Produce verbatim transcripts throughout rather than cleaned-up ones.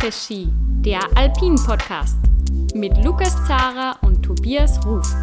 Après-Ski, der Alpin-Podcast mit Lukas Zara und Tobias Ruf.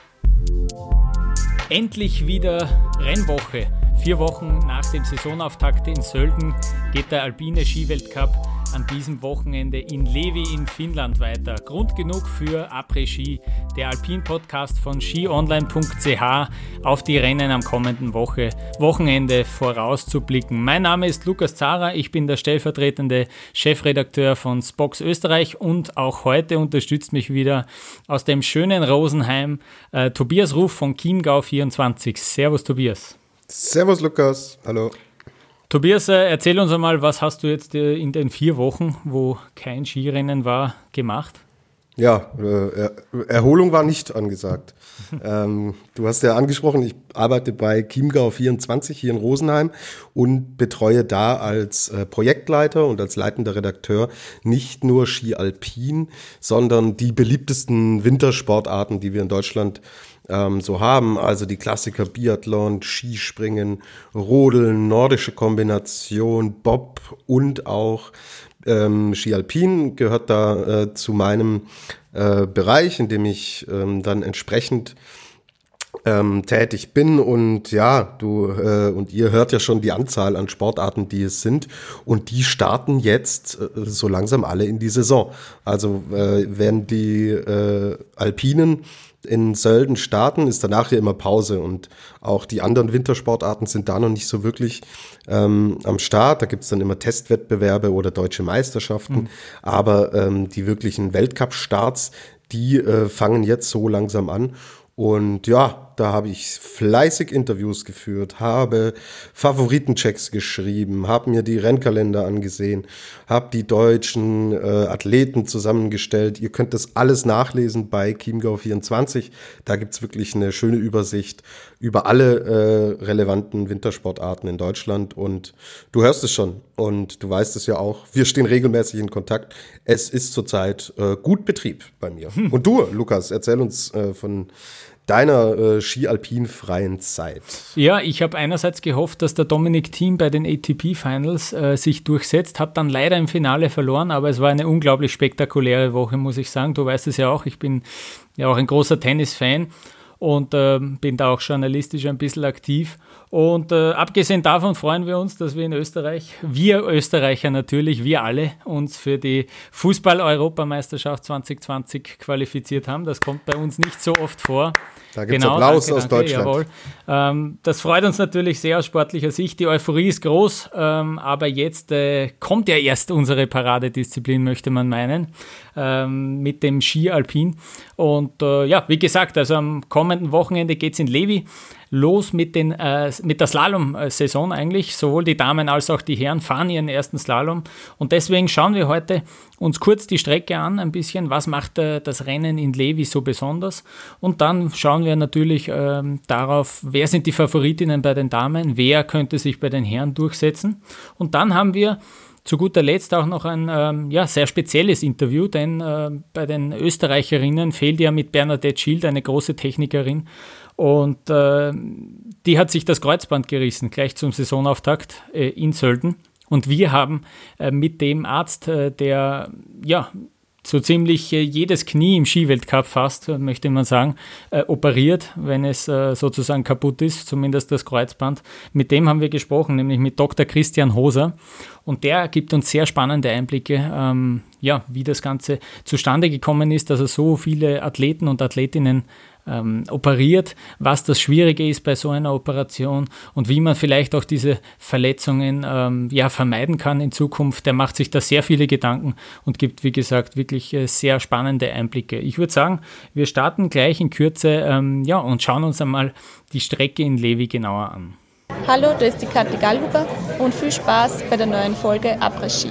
Endlich wieder Rennwoche. Vier Wochen nach dem Saisonauftakt in Sölden geht der alpine Skiweltcup an diesem Wochenende in Levi in Finnland weiter. Grund genug für Après-Ski, der Alpin-Podcast von ski online punkt c h, auf die Rennen am kommenden Woche, Wochenende vorauszublicken. Mein Name ist Lukas Zara, ich bin der stellvertretende Chefredakteur von Spox Österreich und auch heute unterstützt mich wieder aus dem schönen Rosenheim äh, Tobias Ruf von Chiemgau vierundzwanzig. Servus Tobias. Servus Lukas, hallo. Tobias, erzähl uns einmal, was hast du jetzt in den vier Wochen, wo kein Skirennen war, gemacht? Ja, äh, Erholung war nicht angesagt. ähm, du hast ja angesprochen, ich arbeite bei Chiemgau vierundzwanzig hier in Rosenheim und betreue da als äh, Projektleiter und als leitender Redakteur nicht nur Ski Alpin, sondern die beliebtesten Wintersportarten, die wir in Deutschland ähm, so haben. Also die Klassiker Biathlon, Skispringen, Rodeln, nordische Kombination, Bob und auch Ähm, Ski Alpin gehört da äh, zu meinem äh, Bereich, in dem ich ähm, dann entsprechend ähm, tätig bin. Und ja, du äh, und ihr hört ja schon die Anzahl an Sportarten, die es sind. Und die starten jetzt äh, so langsam alle in die Saison. Also äh, wenn die äh, Alpinen in Sölden starten, ist danach ja immer Pause und auch die anderen Wintersportarten sind da noch nicht so wirklich ähm, am Start. Da gibt es dann immer Testwettbewerbe oder deutsche Meisterschaften, mhm. aber ähm, die wirklichen Weltcup-Starts, die äh, fangen jetzt so langsam an. Und ja, da habe ich fleißig Interviews geführt, habe Favoritenchecks geschrieben, habe mir die Rennkalender angesehen, habe die deutschen äh, Athleten zusammengestellt. Ihr könnt das alles nachlesen bei Chiemgau vierundzwanzig. Da gibt's wirklich eine schöne Übersicht über alle äh, relevanten Wintersportarten in Deutschland. Und du hörst es schon und du weißt es ja auch. Wir stehen regelmäßig in Kontakt. Es ist zurzeit äh, gut Betrieb bei mir. Hm. Und du, Lukas, erzähl uns äh, von deiner äh, Ski-Alpin-freien Zeit. Ja, ich habe einerseits gehofft, dass der Dominic Thiem bei den A T P-Finals äh, sich durchsetzt, hat dann leider im Finale verloren, aber es war eine unglaublich spektakuläre Woche, muss ich sagen. Du weißt es ja auch, ich bin ja auch ein großer Tennis-Fan und äh, bin da auch journalistisch ein bisschen aktiv. Und äh, abgesehen davon freuen wir uns, dass wir in Österreich, wir Österreicher natürlich, wir alle, uns für die Fußball-Europameisterschaft zwanzig zwanzig qualifiziert haben. Das kommt bei uns nicht so oft vor. Da gibt es genau, Applaus danke, aus danke, Deutschland. Jawohl. Ähm, das freut uns natürlich sehr aus sportlicher Sicht. Die Euphorie ist groß, ähm, aber jetzt äh, kommt ja erst unsere Paradedisziplin, möchte man meinen, ähm, mit dem Ski Alpin. Und äh, ja, wie gesagt, also am kommenden Wochenende geht es in Levi los mit, den, äh, mit der Slalom-Saison eigentlich. Sowohl die Damen als auch die Herren fahren ihren ersten Slalom. Und deswegen schauen wir heute uns kurz die Strecke an, ein bisschen, was macht äh, das Rennen in Levi so besonders. Und dann schauen wir natürlich äh, darauf, wer sind die Favoritinnen bei den Damen, wer könnte sich bei den Herren durchsetzen. Und dann haben wir zu guter Letzt auch noch ein ähm, ja, sehr spezielles Interview, denn äh, bei den Österreicherinnen fehlt ja mit Bernadette Schild eine große Technikerin und äh, die hat sich das Kreuzband gerissen, gleich zum Saisonauftakt äh, in Sölden. Und wir haben äh, mit dem Arzt, äh, der ja so ziemlich äh, jedes Knie im Skiweltcup fast, äh, möchte man sagen, äh, operiert, wenn es äh, sozusagen kaputt ist, zumindest das Kreuzband. Mit dem haben wir gesprochen, nämlich mit Doktor Christian Hoser. Und der gibt uns sehr spannende Einblicke, ähm, ja, wie das Ganze zustande gekommen ist, dass er so viele Athleten und Athletinnen ähm, operiert, was das Schwierige ist bei so einer Operation und wie man vielleicht auch diese Verletzungen ähm, ja, vermeiden kann in Zukunft. Der macht sich da sehr viele Gedanken und gibt, wie gesagt, wirklich äh, sehr spannende Einblicke. Ich würde sagen, wir starten gleich in Kürze ähm, ja, und schauen uns einmal die Strecke in Levi genauer an. Hallo, da ist die Kathi Gallhuber und viel Spaß bei der neuen Folge Après-Ski.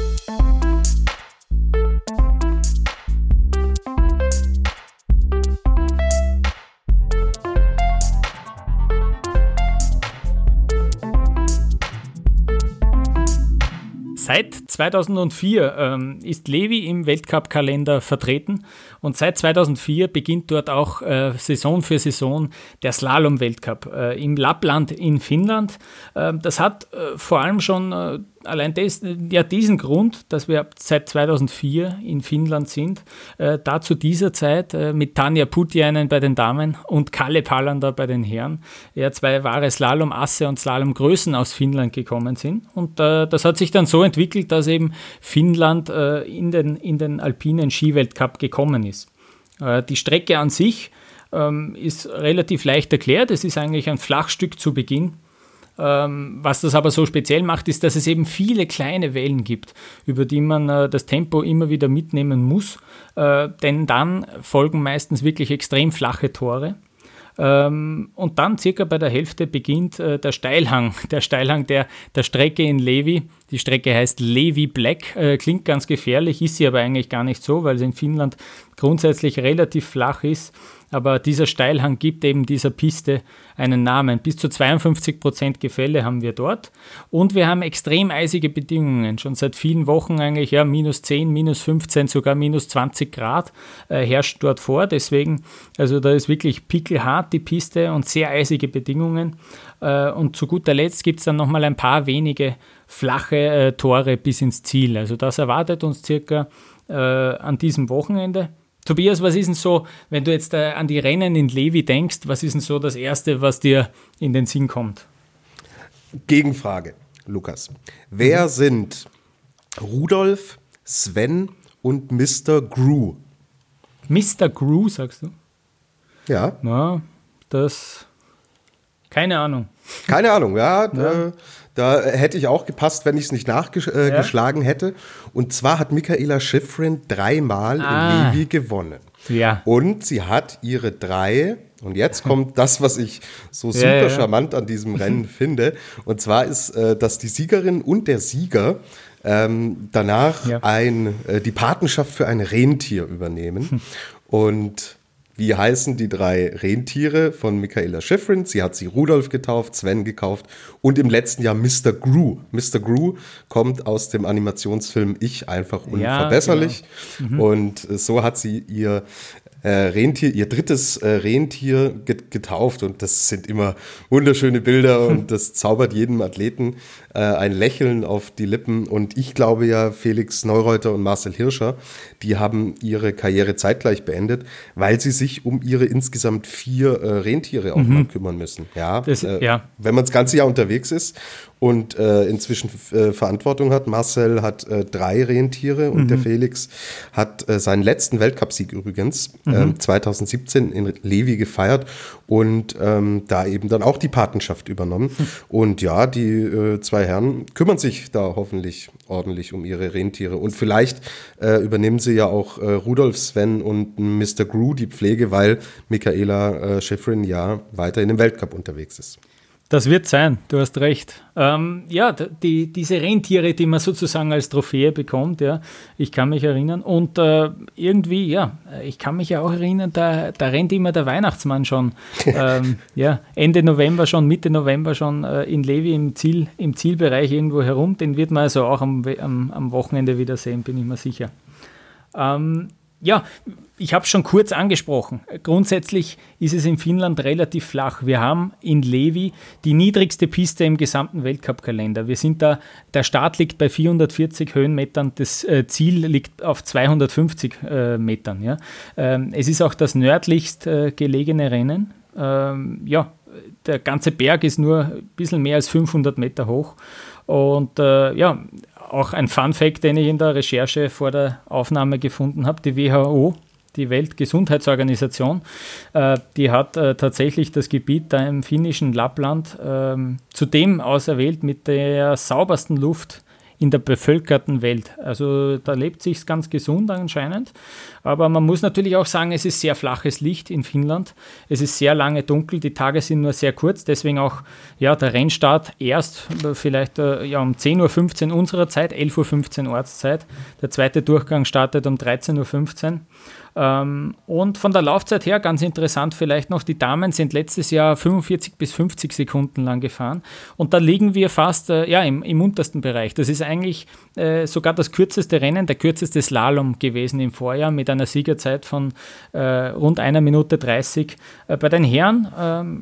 Seit zweitausendvier ähm, ist Levi im Weltcup-Kalender vertreten und seit zweitausendvier beginnt dort auch äh, Saison für Saison der Slalom-Weltcup äh, im Lappland in Finnland. Äh, das hat äh, vor allem schon äh, allein des, ja, diesen Grund, dass wir seit zweitausendvier in Finnland sind, äh, da zu dieser Zeit äh, mit Tanja Putiainen bei den Damen und Kalle Palander bei den Herren, ja, zwei wahre Slalom-Asse und Slalom-Größen aus Finnland gekommen sind. Und äh, das hat sich dann so entwickelt, dass eben Finnland äh, in, den, in den alpinen Skiweltcup gekommen ist. Äh, die Strecke an sich ähm, ist relativ leicht erklärt. Es ist eigentlich ein Flachstück zu Beginn. Ähm, was das aber so speziell macht, ist, dass es eben viele kleine Wellen gibt, über die man äh, das Tempo immer wieder mitnehmen muss, äh, denn dann folgen meistens wirklich extrem flache Tore. Ähm, und dann circa bei der Hälfte beginnt äh, der Steilhang, der Steilhang der, der Strecke in Levi. Die Strecke heißt Levi Black, äh, klingt ganz gefährlich, ist sie aber eigentlich gar nicht so, weil sie in Finnland grundsätzlich relativ flach ist. Aber dieser Steilhang gibt eben dieser Piste einen Namen. Bis zu zweiundfünfzig Prozent Gefälle haben wir dort. Und wir haben extrem eisige Bedingungen. Schon seit vielen Wochen eigentlich, ja, minus zehn, minus fünfzehn, sogar minus zwanzig Grad äh, herrscht dort vor. Deswegen, also da ist wirklich pickelhart die Piste und sehr eisige Bedingungen. Äh, und zu guter Letzt gibt es dann nochmal ein paar wenige flache äh, Tore bis ins Ziel. Also das erwartet uns circa äh, an diesem Wochenende. Tobias, was ist denn so, wenn du jetzt äh, an die Rennen in Levi denkst, was ist denn so das Erste, was dir in den Sinn kommt? Gegenfrage, Lukas. Wer mhm. sind Rudolf, Sven und Mister Gru? Mister Gru, sagst du? Ja. Na, das... Keine Ahnung. Keine Ahnung, ja. ja. Da, da hätte ich auch gepasst, wenn ich es nicht nachgeschlagen äh, ja. hätte. Und zwar hat Mikaela Shiffrin dreimal ah. in Levi gewonnen. Ja. Und sie hat ihre drei, und jetzt kommt das, was ich so super ja, ja. charmant an diesem Rennen finde. Und zwar ist, äh, dass die Siegerin und der Sieger ähm, danach ja. ein, äh, die Patenschaft für ein Rentier übernehmen. Hm. Und wie heißen die drei Rentiere von Mikaela Shiffrin? Sie hat sie Rudolf getauft, Sven gekauft und im letzten Jahr Mister Gru. Mister Gru kommt aus dem Animationsfilm Ich einfach unverbesserlich. Ja, genau. mhm. Und so hat sie ihr äh, Rentier, ihr drittes äh, Rentier get- getauft. Und das sind immer wunderschöne Bilder und das zaubert jedem Athleten äh, ein Lächeln auf die Lippen. Und ich glaube ja, Felix Neureuter und Marcel Hirscher, die haben ihre Karriere zeitgleich beendet, weil sie sich um ihre insgesamt vier äh, Rentiere auch mhm. mal kümmern müssen. Ja, das, äh, ja. Wenn man das ganze Jahr unterwegs ist und äh, inzwischen äh, Verantwortung hat. Marcel hat äh, drei Rentiere und mhm. der Felix hat äh, seinen letzten Weltcupsieg übrigens mhm. äh, zwanzig siebzehn in Levi gefeiert und ähm, da eben dann auch die Patenschaft übernommen. Mhm. Und ja, die äh, zwei Herren kümmern sich da hoffentlich ordentlich um ihre Rentiere. Und vielleicht äh, übernehmen sie ja auch äh, Rudolf, Sven und Mister Gru die Pflege, weil Mikaela äh, Shiffrin ja weiter in dem Weltcup unterwegs ist. Das wird sein, du hast recht. Ähm, ja, die, diese Rentiere, die man sozusagen als Trophäe bekommt, ja, ich kann mich erinnern. Und äh, irgendwie, ja, ich kann mich ja auch erinnern, da, da rennt immer der Weihnachtsmann schon, ähm, ja, Ende November schon, Mitte November schon äh, in Levi im, Ziel, im Zielbereich irgendwo herum. Den wird man also auch am, am, am Wochenende wieder sehen, bin ich mir sicher. Ähm, Ja, ich habe es schon kurz angesprochen. Grundsätzlich ist es in Finnland relativ flach. Wir haben in Levi die niedrigste Piste im gesamten Weltcup-Kalender. Wir sind da, der Start liegt bei vierhundertvierzig Höhenmetern, das äh, Ziel liegt auf zweihundertfünfzig äh, Metern. Ja. Ähm, es ist auch das nördlichst äh, gelegene Rennen. Ähm, ja, der ganze Berg ist nur ein bisschen mehr als fünfhundert Meter hoch. Und äh, ja, auch ein Fun-Fact, den ich in der Recherche vor der Aufnahme gefunden habe, die W H O, die Weltgesundheitsorganisation, äh, die hat äh, tatsächlich das Gebiet da im finnischen Lappland äh, zudem auserwählt mit der saubersten Luft in der bevölkerten Welt. Also da lebt sich's ganz gesund anscheinend. Aber man muss natürlich auch sagen, es ist sehr flaches Licht in Finnland. Es ist sehr lange dunkel, die Tage sind nur sehr kurz. Deswegen auch ja, der Rennstart erst vielleicht äh, ja, um zehn Uhr fünfzehn unserer Zeit, elf Uhr fünfzehn Ortszeit. Der zweite Durchgang startet um dreizehn Uhr fünfzehn. Ähm, und von der Laufzeit her, ganz interessant vielleicht noch, die Damen sind letztes Jahr fünfundvierzig bis fünfzig Sekunden lang gefahren und da liegen wir fast äh, ja, im, im untersten Bereich. Das ist eigentlich äh, sogar das kürzeste Rennen, der kürzeste Slalom gewesen im Vorjahr mit einer Siegerzeit von äh, rund einer Minute dreißig. Äh, bei den Herren ähm,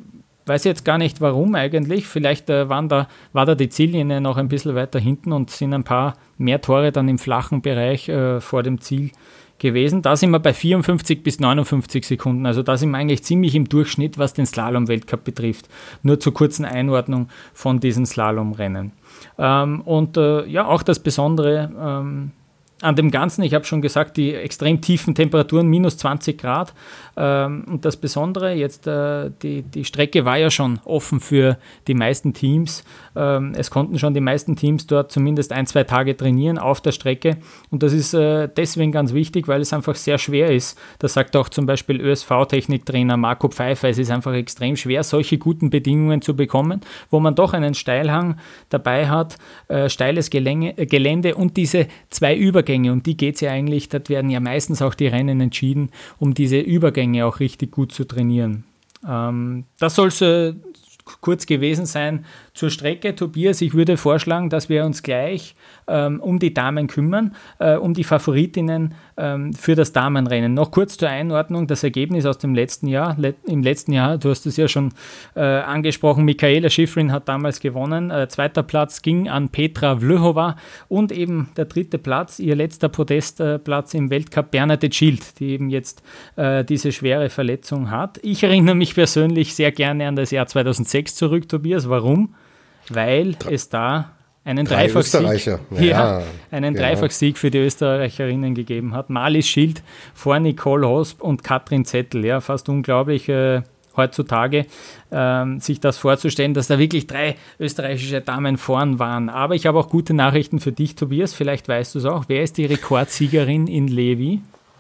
weiß jetzt gar nicht warum eigentlich. Vielleicht äh, waren da, war da die Ziellinie noch ein bisschen weiter hinten und sind ein paar mehr Tore dann im flachen Bereich äh, vor dem Ziel gewesen. Da sind wir bei vierundfünfzig bis neunundfünfzig Sekunden. Also da sind wir eigentlich ziemlich im Durchschnitt, was den Slalom-Weltcup betrifft. Nur zur kurzen Einordnung von diesen Slalomrennen. Ähm, und äh, ja, auch das Besondere ähm, an dem Ganzen, ich habe schon gesagt, die extrem tiefen Temperaturen, minus zwanzig Grad. Ähm, und das Besondere, jetzt äh, die, die Strecke war ja schon offen für die meisten Teams. Ähm, es konnten schon die meisten Teams dort zumindest ein, zwei Tage trainieren auf der Strecke. Und das ist äh, deswegen ganz wichtig, weil es einfach sehr schwer ist. Das sagt auch zum Beispiel Ö S V-Techniktrainer Marco Pfeiffer. Es ist einfach extrem schwer, solche guten Bedingungen zu bekommen, wo man doch einen Steilhang dabei hat, äh, steiles Gelänge, äh, Gelände und diese zwei Übergänge. Um die geht es ja eigentlich, dort werden ja meistens auch die Rennen entschieden, um diese Übergänge auch richtig gut zu trainieren. Ähm, das soll es äh, kurz gewesen sein zur Strecke. Tobias, ich würde vorschlagen, dass wir uns gleich ähm, um die Damen kümmern, äh, um die Favoritinnen ähm, für das Damenrennen. Noch kurz zur Einordnung, das Ergebnis aus dem letzten Jahr. Le- Im letzten Jahr, du hast es ja schon äh, angesprochen, Mikaela Shiffrin hat damals gewonnen. Äh, zweiter Platz ging an Petra Vlhova und eben der dritte Platz, ihr letzter Podestplatz im Weltcup, Bernadette Schild, die eben jetzt äh, diese schwere Verletzung hat. Ich erinnere mich persönlich sehr gerne an das Jahr zweitausendsechs zurück, Tobias. Warum? Weil es da einen Drei Dreifachsieg, Österreicher. Ja, ja, einen genau. Dreifachsieg für die Österreicherinnen gegeben hat. Marlies Schild vor Nicole Hosp und Katrin Zettel. Ja, fast unglaublich äh, heutzutage, ähm, sich das vorzustellen, dass da wirklich drei österreichische Damen vorn waren. Aber ich habe auch gute Nachrichten für dich, Tobias. Vielleicht weißt du es auch. Wer ist die Rekordsiegerin in Levi?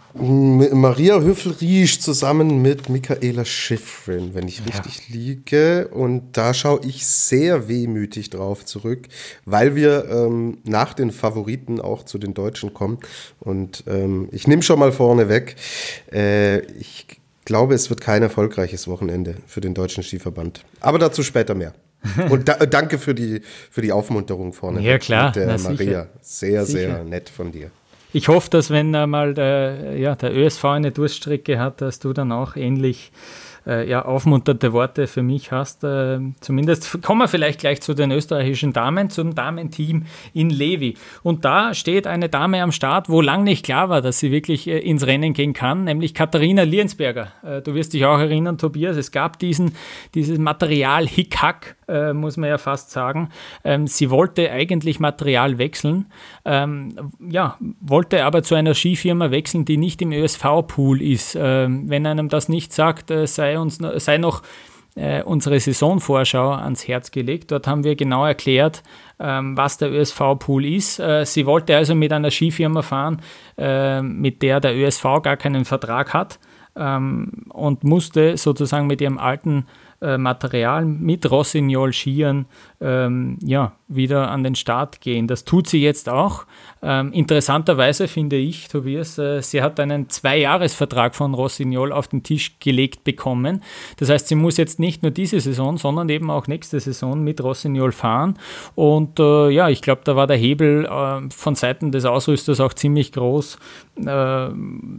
Maria Höfel-Riesch zusammen mit Mikaela Shiffrin, wenn ich richtig ja. liege. Und da schaue ich sehr wehmütig drauf zurück, weil wir ähm, nach den Favoriten auch zu den Deutschen kommen. Und ähm, ich nehme schon mal vorne weg. Äh, ich glaube, es wird kein erfolgreiches Wochenende für den Deutschen Skiverband. Aber dazu später mehr. Und da, danke für die, für die Aufmunterung vorne. Ja, klar. Mit der Na, Maria. sicher. Sehr, sicher. sehr nett von dir. Ich hoffe, dass wenn äh, mal der, ja, der Ö S V eine Durststrecke hat, dass du dann auch ähnlich äh, ja, aufmunternde Worte für mich hast. Äh, zumindest kommen wir vielleicht gleich zu den österreichischen Damen, zum Damenteam in Levi. Und da steht eine Dame am Start, wo lang nicht klar war, dass sie wirklich äh, ins Rennen gehen kann, nämlich Katharina Liensberger. Äh, du wirst dich auch erinnern, Tobias, es gab diesen, dieses Material-Hickhack, äh, muss man ja fast sagen. Ähm, sie wollte eigentlich Material wechseln, ähm, ja, wollte aber zu einer Skifirma wechseln, die nicht im Ö S V-Pool ist. Ähm, wenn einem das nicht sagt, äh, sei uns sei noch äh, unsere Saisonvorschau ans Herz gelegt. Dort haben wir genau erklärt, ähm, was der Ö S V-Pool ist. Äh, sie wollte also mit einer Skifirma fahren, äh, mit der der Ö S V gar keinen Vertrag hat, ähm, und musste sozusagen mit ihrem alten äh, Material, mit Rossignol-Skiern, ähm, ja, wieder an den Start gehen. Das tut sie jetzt auch. Ähm, interessanterweise finde ich, Tobias, äh, sie hat einen Zwei-Jahres-Vertrag von Rossignol auf den Tisch gelegt bekommen. Das heißt, sie muss jetzt nicht nur diese Saison, sondern eben auch nächste Saison mit Rossignol fahren. Und äh, ja, ich glaube, da war der Hebel äh, von Seiten des Ausrüsters auch ziemlich groß, äh,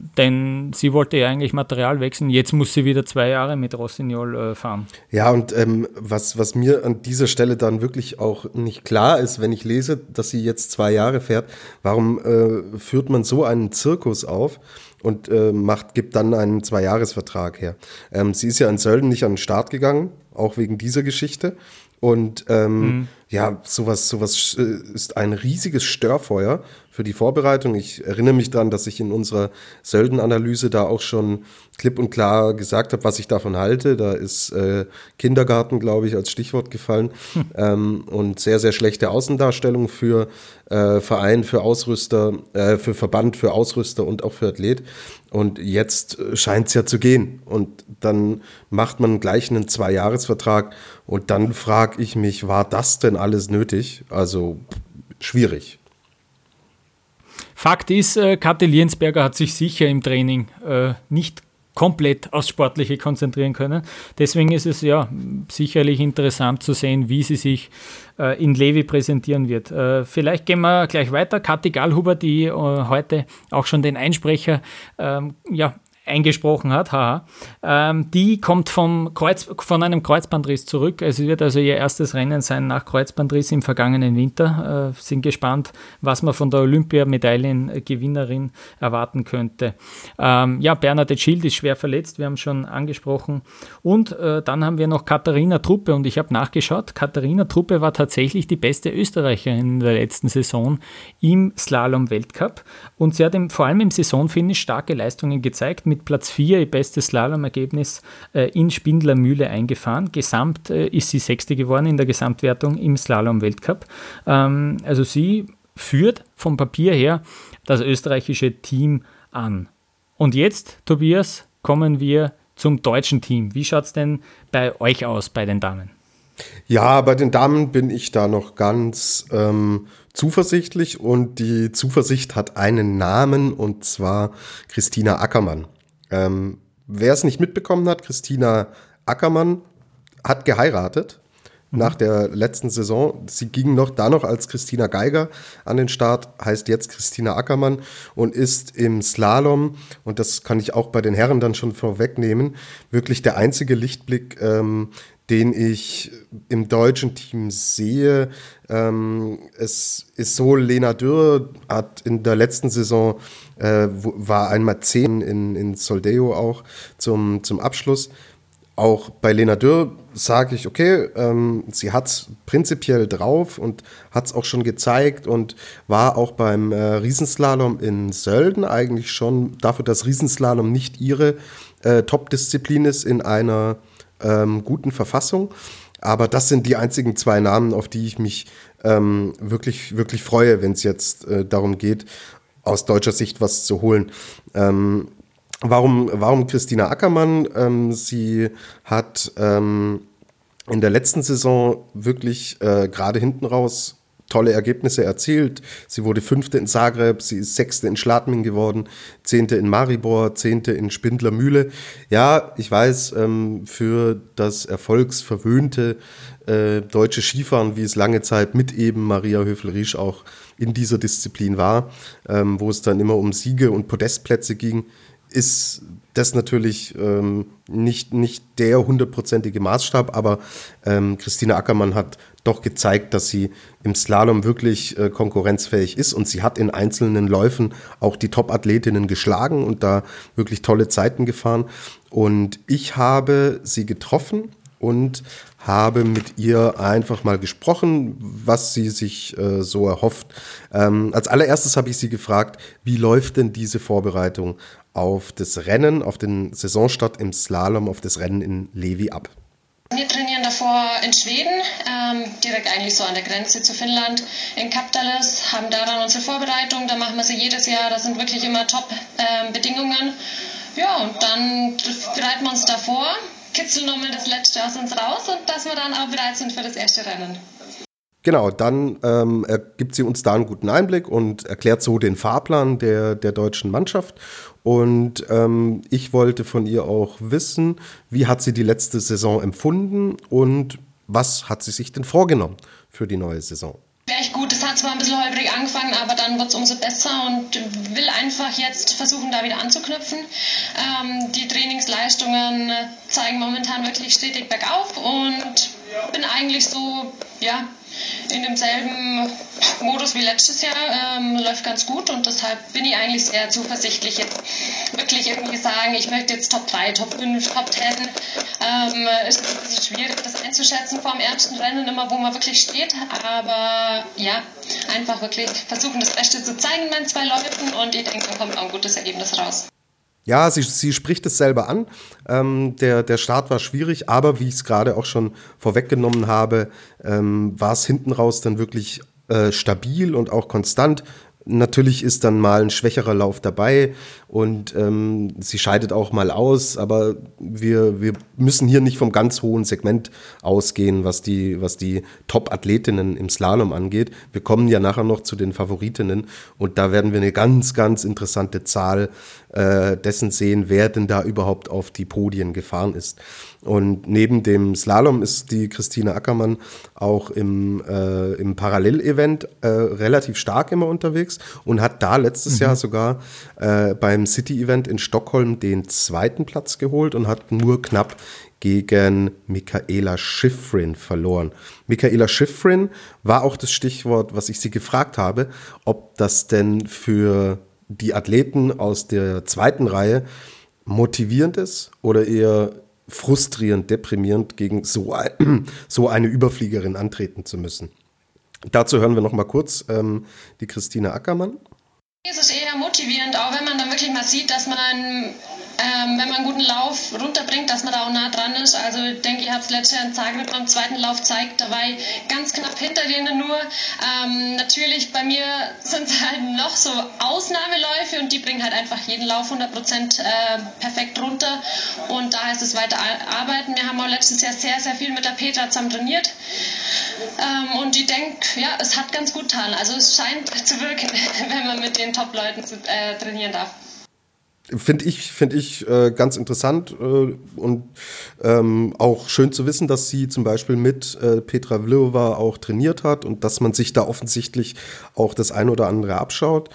denn sie wollte ja eigentlich Material wechseln. Jetzt muss sie wieder zwei Jahre mit Rossignol äh, fahren. Ja, und ähm, was, was mir an dieser Stelle dann wirklich auch nicht klar ist, wenn ich lese, dass sie jetzt zwei Jahre fährt, warum äh, führt man so einen Zirkus auf und äh, macht, gibt dann einen Zwei-Jahres-Vertrag her? Ähm, sie ist ja in Sölden nicht an den Start gegangen, auch wegen dieser Geschichte. Und ähm, mhm. ja, sowas, sowas ist ein riesiges Störfeuer für die Vorbereitung. Ich erinnere mich daran, dass ich in unserer Sölden-Analyse da auch schon klipp und klar gesagt habe, was ich davon halte. Da ist äh, Kindergarten, glaube ich, als Stichwort gefallen. Hm. Ähm, und sehr, sehr schlechte Außendarstellung für äh, Verein, für Ausrüster, äh, für Verband, für Ausrüster und auch für Athlet. Und jetzt scheint es ja zu gehen. Und dann macht man gleich einen Zwei-Jahres-Vertrag. Und dann frage ich mich, war das denn alles nötig? Also schwierig. Fakt ist, äh, Kathi Liensberger hat sich sicher im Training äh, nicht komplett aufs Sportliche konzentrieren können. Deswegen ist es ja sicherlich interessant zu sehen, wie sie sich äh, in Levi präsentieren wird. Äh, vielleicht gehen wir gleich weiter. Kathi Gallhuber, die äh, heute auch schon den Einsprecher ähm, ja, eingesprochen hat, haha, ähm, die kommt vom Kreuz, von einem Kreuzbandriss zurück. Es wird also ihr erstes Rennen sein nach Kreuzbandriss im vergangenen Winter. Äh, sind gespannt, was man von der Olympiamedaillengewinnerin erwarten könnte. Ähm, ja, Bernadette Schild ist schwer verletzt, wir haben es schon angesprochen. Und äh, dann haben wir noch Katharina Truppe und ich habe nachgeschaut. Katharina Truppe war tatsächlich die beste Österreicherin in der letzten Saison im Slalom-Weltcup und sie hat im, vor allem im Saisonfinish starke Leistungen gezeigt, mit Platz vier ihr bestes Slalom-Ergebnis äh, in Spindlermühle eingefahren. Gesamt äh, ist sie Sechste geworden in der Gesamtwertung im Slalom-Weltcup. Ähm, also sie führt vom Papier her das österreichische Team an. Und jetzt, Tobias, kommen wir zum deutschen Team. Wie schaut es denn bei euch aus, bei den Damen? Ja, bei den Damen bin ich da noch ganz ähm, zuversichtlich und die Zuversicht hat einen Namen und zwar Christina Ackermann. Ähm, wer es nicht mitbekommen hat, Christina Ackermann hat geheiratet mhm. nach der letzten Saison. Sie ging noch da noch als Christina Geiger an den Start, heißt jetzt Christina Ackermann und ist im Slalom, und das kann ich auch bei den Herren dann schon vorwegnehmen, wirklich der einzige Lichtblick, ähm, den ich im deutschen Team sehe. Ähm, es ist so, Lena Dürr hat in der letzten Saison, äh, war einmal zehn in, in Soldeo auch zum, zum Abschluss. Auch bei Lena Dürr sage ich, okay, ähm, sie hat es prinzipiell drauf und hat es auch schon gezeigt und war auch beim äh, Riesenslalom in Sölden eigentlich schon, dafür, dass Riesenslalom nicht ihre äh, Top-Disziplin ist, in einer Ähm, guten Verfassung, aber das sind die einzigen zwei Namen, auf die ich mich ähm, wirklich, wirklich freue, wenn es jetzt äh, darum geht, aus deutscher Sicht was zu holen. Ähm, warum, warum Christina Ackermann? Ähm, sie hat ähm, in der letzten Saison wirklich äh, gerade hinten raus tolle Ergebnisse erzielt. Sie wurde Fünfte in Zagreb, sie ist Sechste in Schladming geworden, Zehnte in Maribor, Zehnte in Spindlermühle. Ja, ich weiß, ähm, für das erfolgsverwöhnte äh, deutsche Skifahren, wie es lange Zeit mit eben Maria Höfel-Riesch auch in dieser Disziplin war, ähm, wo es dann immer um Siege und Podestplätze ging, ist das natürlich ähm, nicht, nicht der hundertprozentige Maßstab, aber ähm, Christina Ackermann hat doch gezeigt, dass sie im Slalom wirklich äh, konkurrenzfähig ist und sie hat in einzelnen Läufen auch die Top-Athletinnen geschlagen und da wirklich tolle Zeiten gefahren. Und ich habe sie getroffen und habe mit ihr einfach mal gesprochen, was sie sich äh, so erhofft. Ähm, als allererstes habe ich sie gefragt, wie läuft denn diese Vorbereitung auf das Rennen, auf den Saisonstart im Slalom, auf das Rennen in Levi ab? Wir trainieren davor in Schweden, ähm, direkt eigentlich so an der Grenze zu Finnland, in Kaptalis, haben da dann unsere Vorbereitung, da machen wir sie jedes Jahr, das sind wirklich immer Top-Bedingungen. Ähm, ja, und dann bereiten wir uns davor, kitzeln nochmal das Letzte aus uns raus und dass wir dann auch bereit sind für das erste Rennen. Genau, dann ähm, gibt sie uns da einen guten Einblick und erklärt so den Fahrplan der, der deutschen Mannschaft. Und ähm, ich wollte von ihr auch wissen, wie hat sie die letzte Saison empfunden und was hat sie sich denn vorgenommen für die neue Saison? Echt gut, es hat zwar ein bisschen holprig angefangen, aber dann wird es umso besser und will einfach jetzt versuchen, da wieder anzuknüpfen. Ähm, die Trainingsleistungen zeigen momentan wirklich stetig bergauf und bin eigentlich so, ja, in demselben Modus wie letztes Jahr, ähm, läuft ganz gut und deshalb bin ich eigentlich sehr zuversichtlich, jetzt wirklich irgendwie sagen, ich möchte jetzt Top drei, Top fünf, Top zehn. Ähm, ist ein bisschen schwierig, das einzuschätzen vor dem ersten Rennen immer, wo man wirklich steht, aber ja, einfach wirklich versuchen, das Beste zu zeigen in meinen zwei Läufen und ich denke, da kommt auch ein gutes Ergebnis raus. Ja, sie, sie spricht es selber an. Ähm, der, der Start war schwierig, aber wie ich es gerade auch schon vorweggenommen habe, ähm, war es hinten raus dann wirklich äh, stabil und auch konstant. Natürlich ist dann mal ein schwächerer Lauf dabei und ähm, sie scheidet auch mal aus, aber wir, wir müssen hier nicht vom ganz hohen Segment ausgehen, was die, was die Top-Athletinnen im Slalom angeht. Wir kommen ja nachher noch zu den Favoritinnen und da werden wir eine ganz, ganz interessante Zahl äh, dessen sehen, wer denn da überhaupt auf die Podien gefahren ist. Und neben dem Slalom ist die Christine Ackermann auch im, äh, im Parallelevent äh, relativ stark immer unterwegs und hat da letztes mhm. Jahr sogar äh, beim City-Event in Stockholm den zweiten Platz geholt und hat nur knapp gegen Mikaela Shiffrin verloren. Mikaela Shiffrin war auch das Stichwort, was ich sie gefragt habe, ob das denn für die Athleten aus der zweiten Reihe motivierend ist oder eher frustrierend, deprimierend, gegen so, ein, so eine Überfliegerin antreten zu müssen. Dazu hören wir noch mal kurz ähm, die Christine Ackermann. Es ist eher motivierend, auch wenn man dann wirklich mal sieht, dass man, einen, ähm, wenn man einen guten Lauf runterbringt, dass man da auch nah dran ist. Also ich denke, ich habe es letztes Jahr in Zagreb beim zweiten Lauf gezeigt, da war ich ganz knapp hinter denen nur. Ähm, natürlich bei mir sind es halt noch so Ausnahmeläufe und die bringen halt einfach jeden Lauf hundert Prozent äh, perfekt runter und da heißt es weiter arbeiten. Wir haben auch letztes Jahr sehr, sehr viel mit der Petra zusammen trainiert. Ähm, und ich denke, ja, es hat ganz gut getan. Also es scheint zu wirken, wenn man mit den Top-Leuten zu, äh, trainieren darf. Finde ich, find ich äh, ganz interessant äh, und ähm, auch schön zu wissen, dass sie zum Beispiel mit äh, Petra Vlhova auch trainiert hat und dass man sich da offensichtlich auch das ein oder andere abschaut.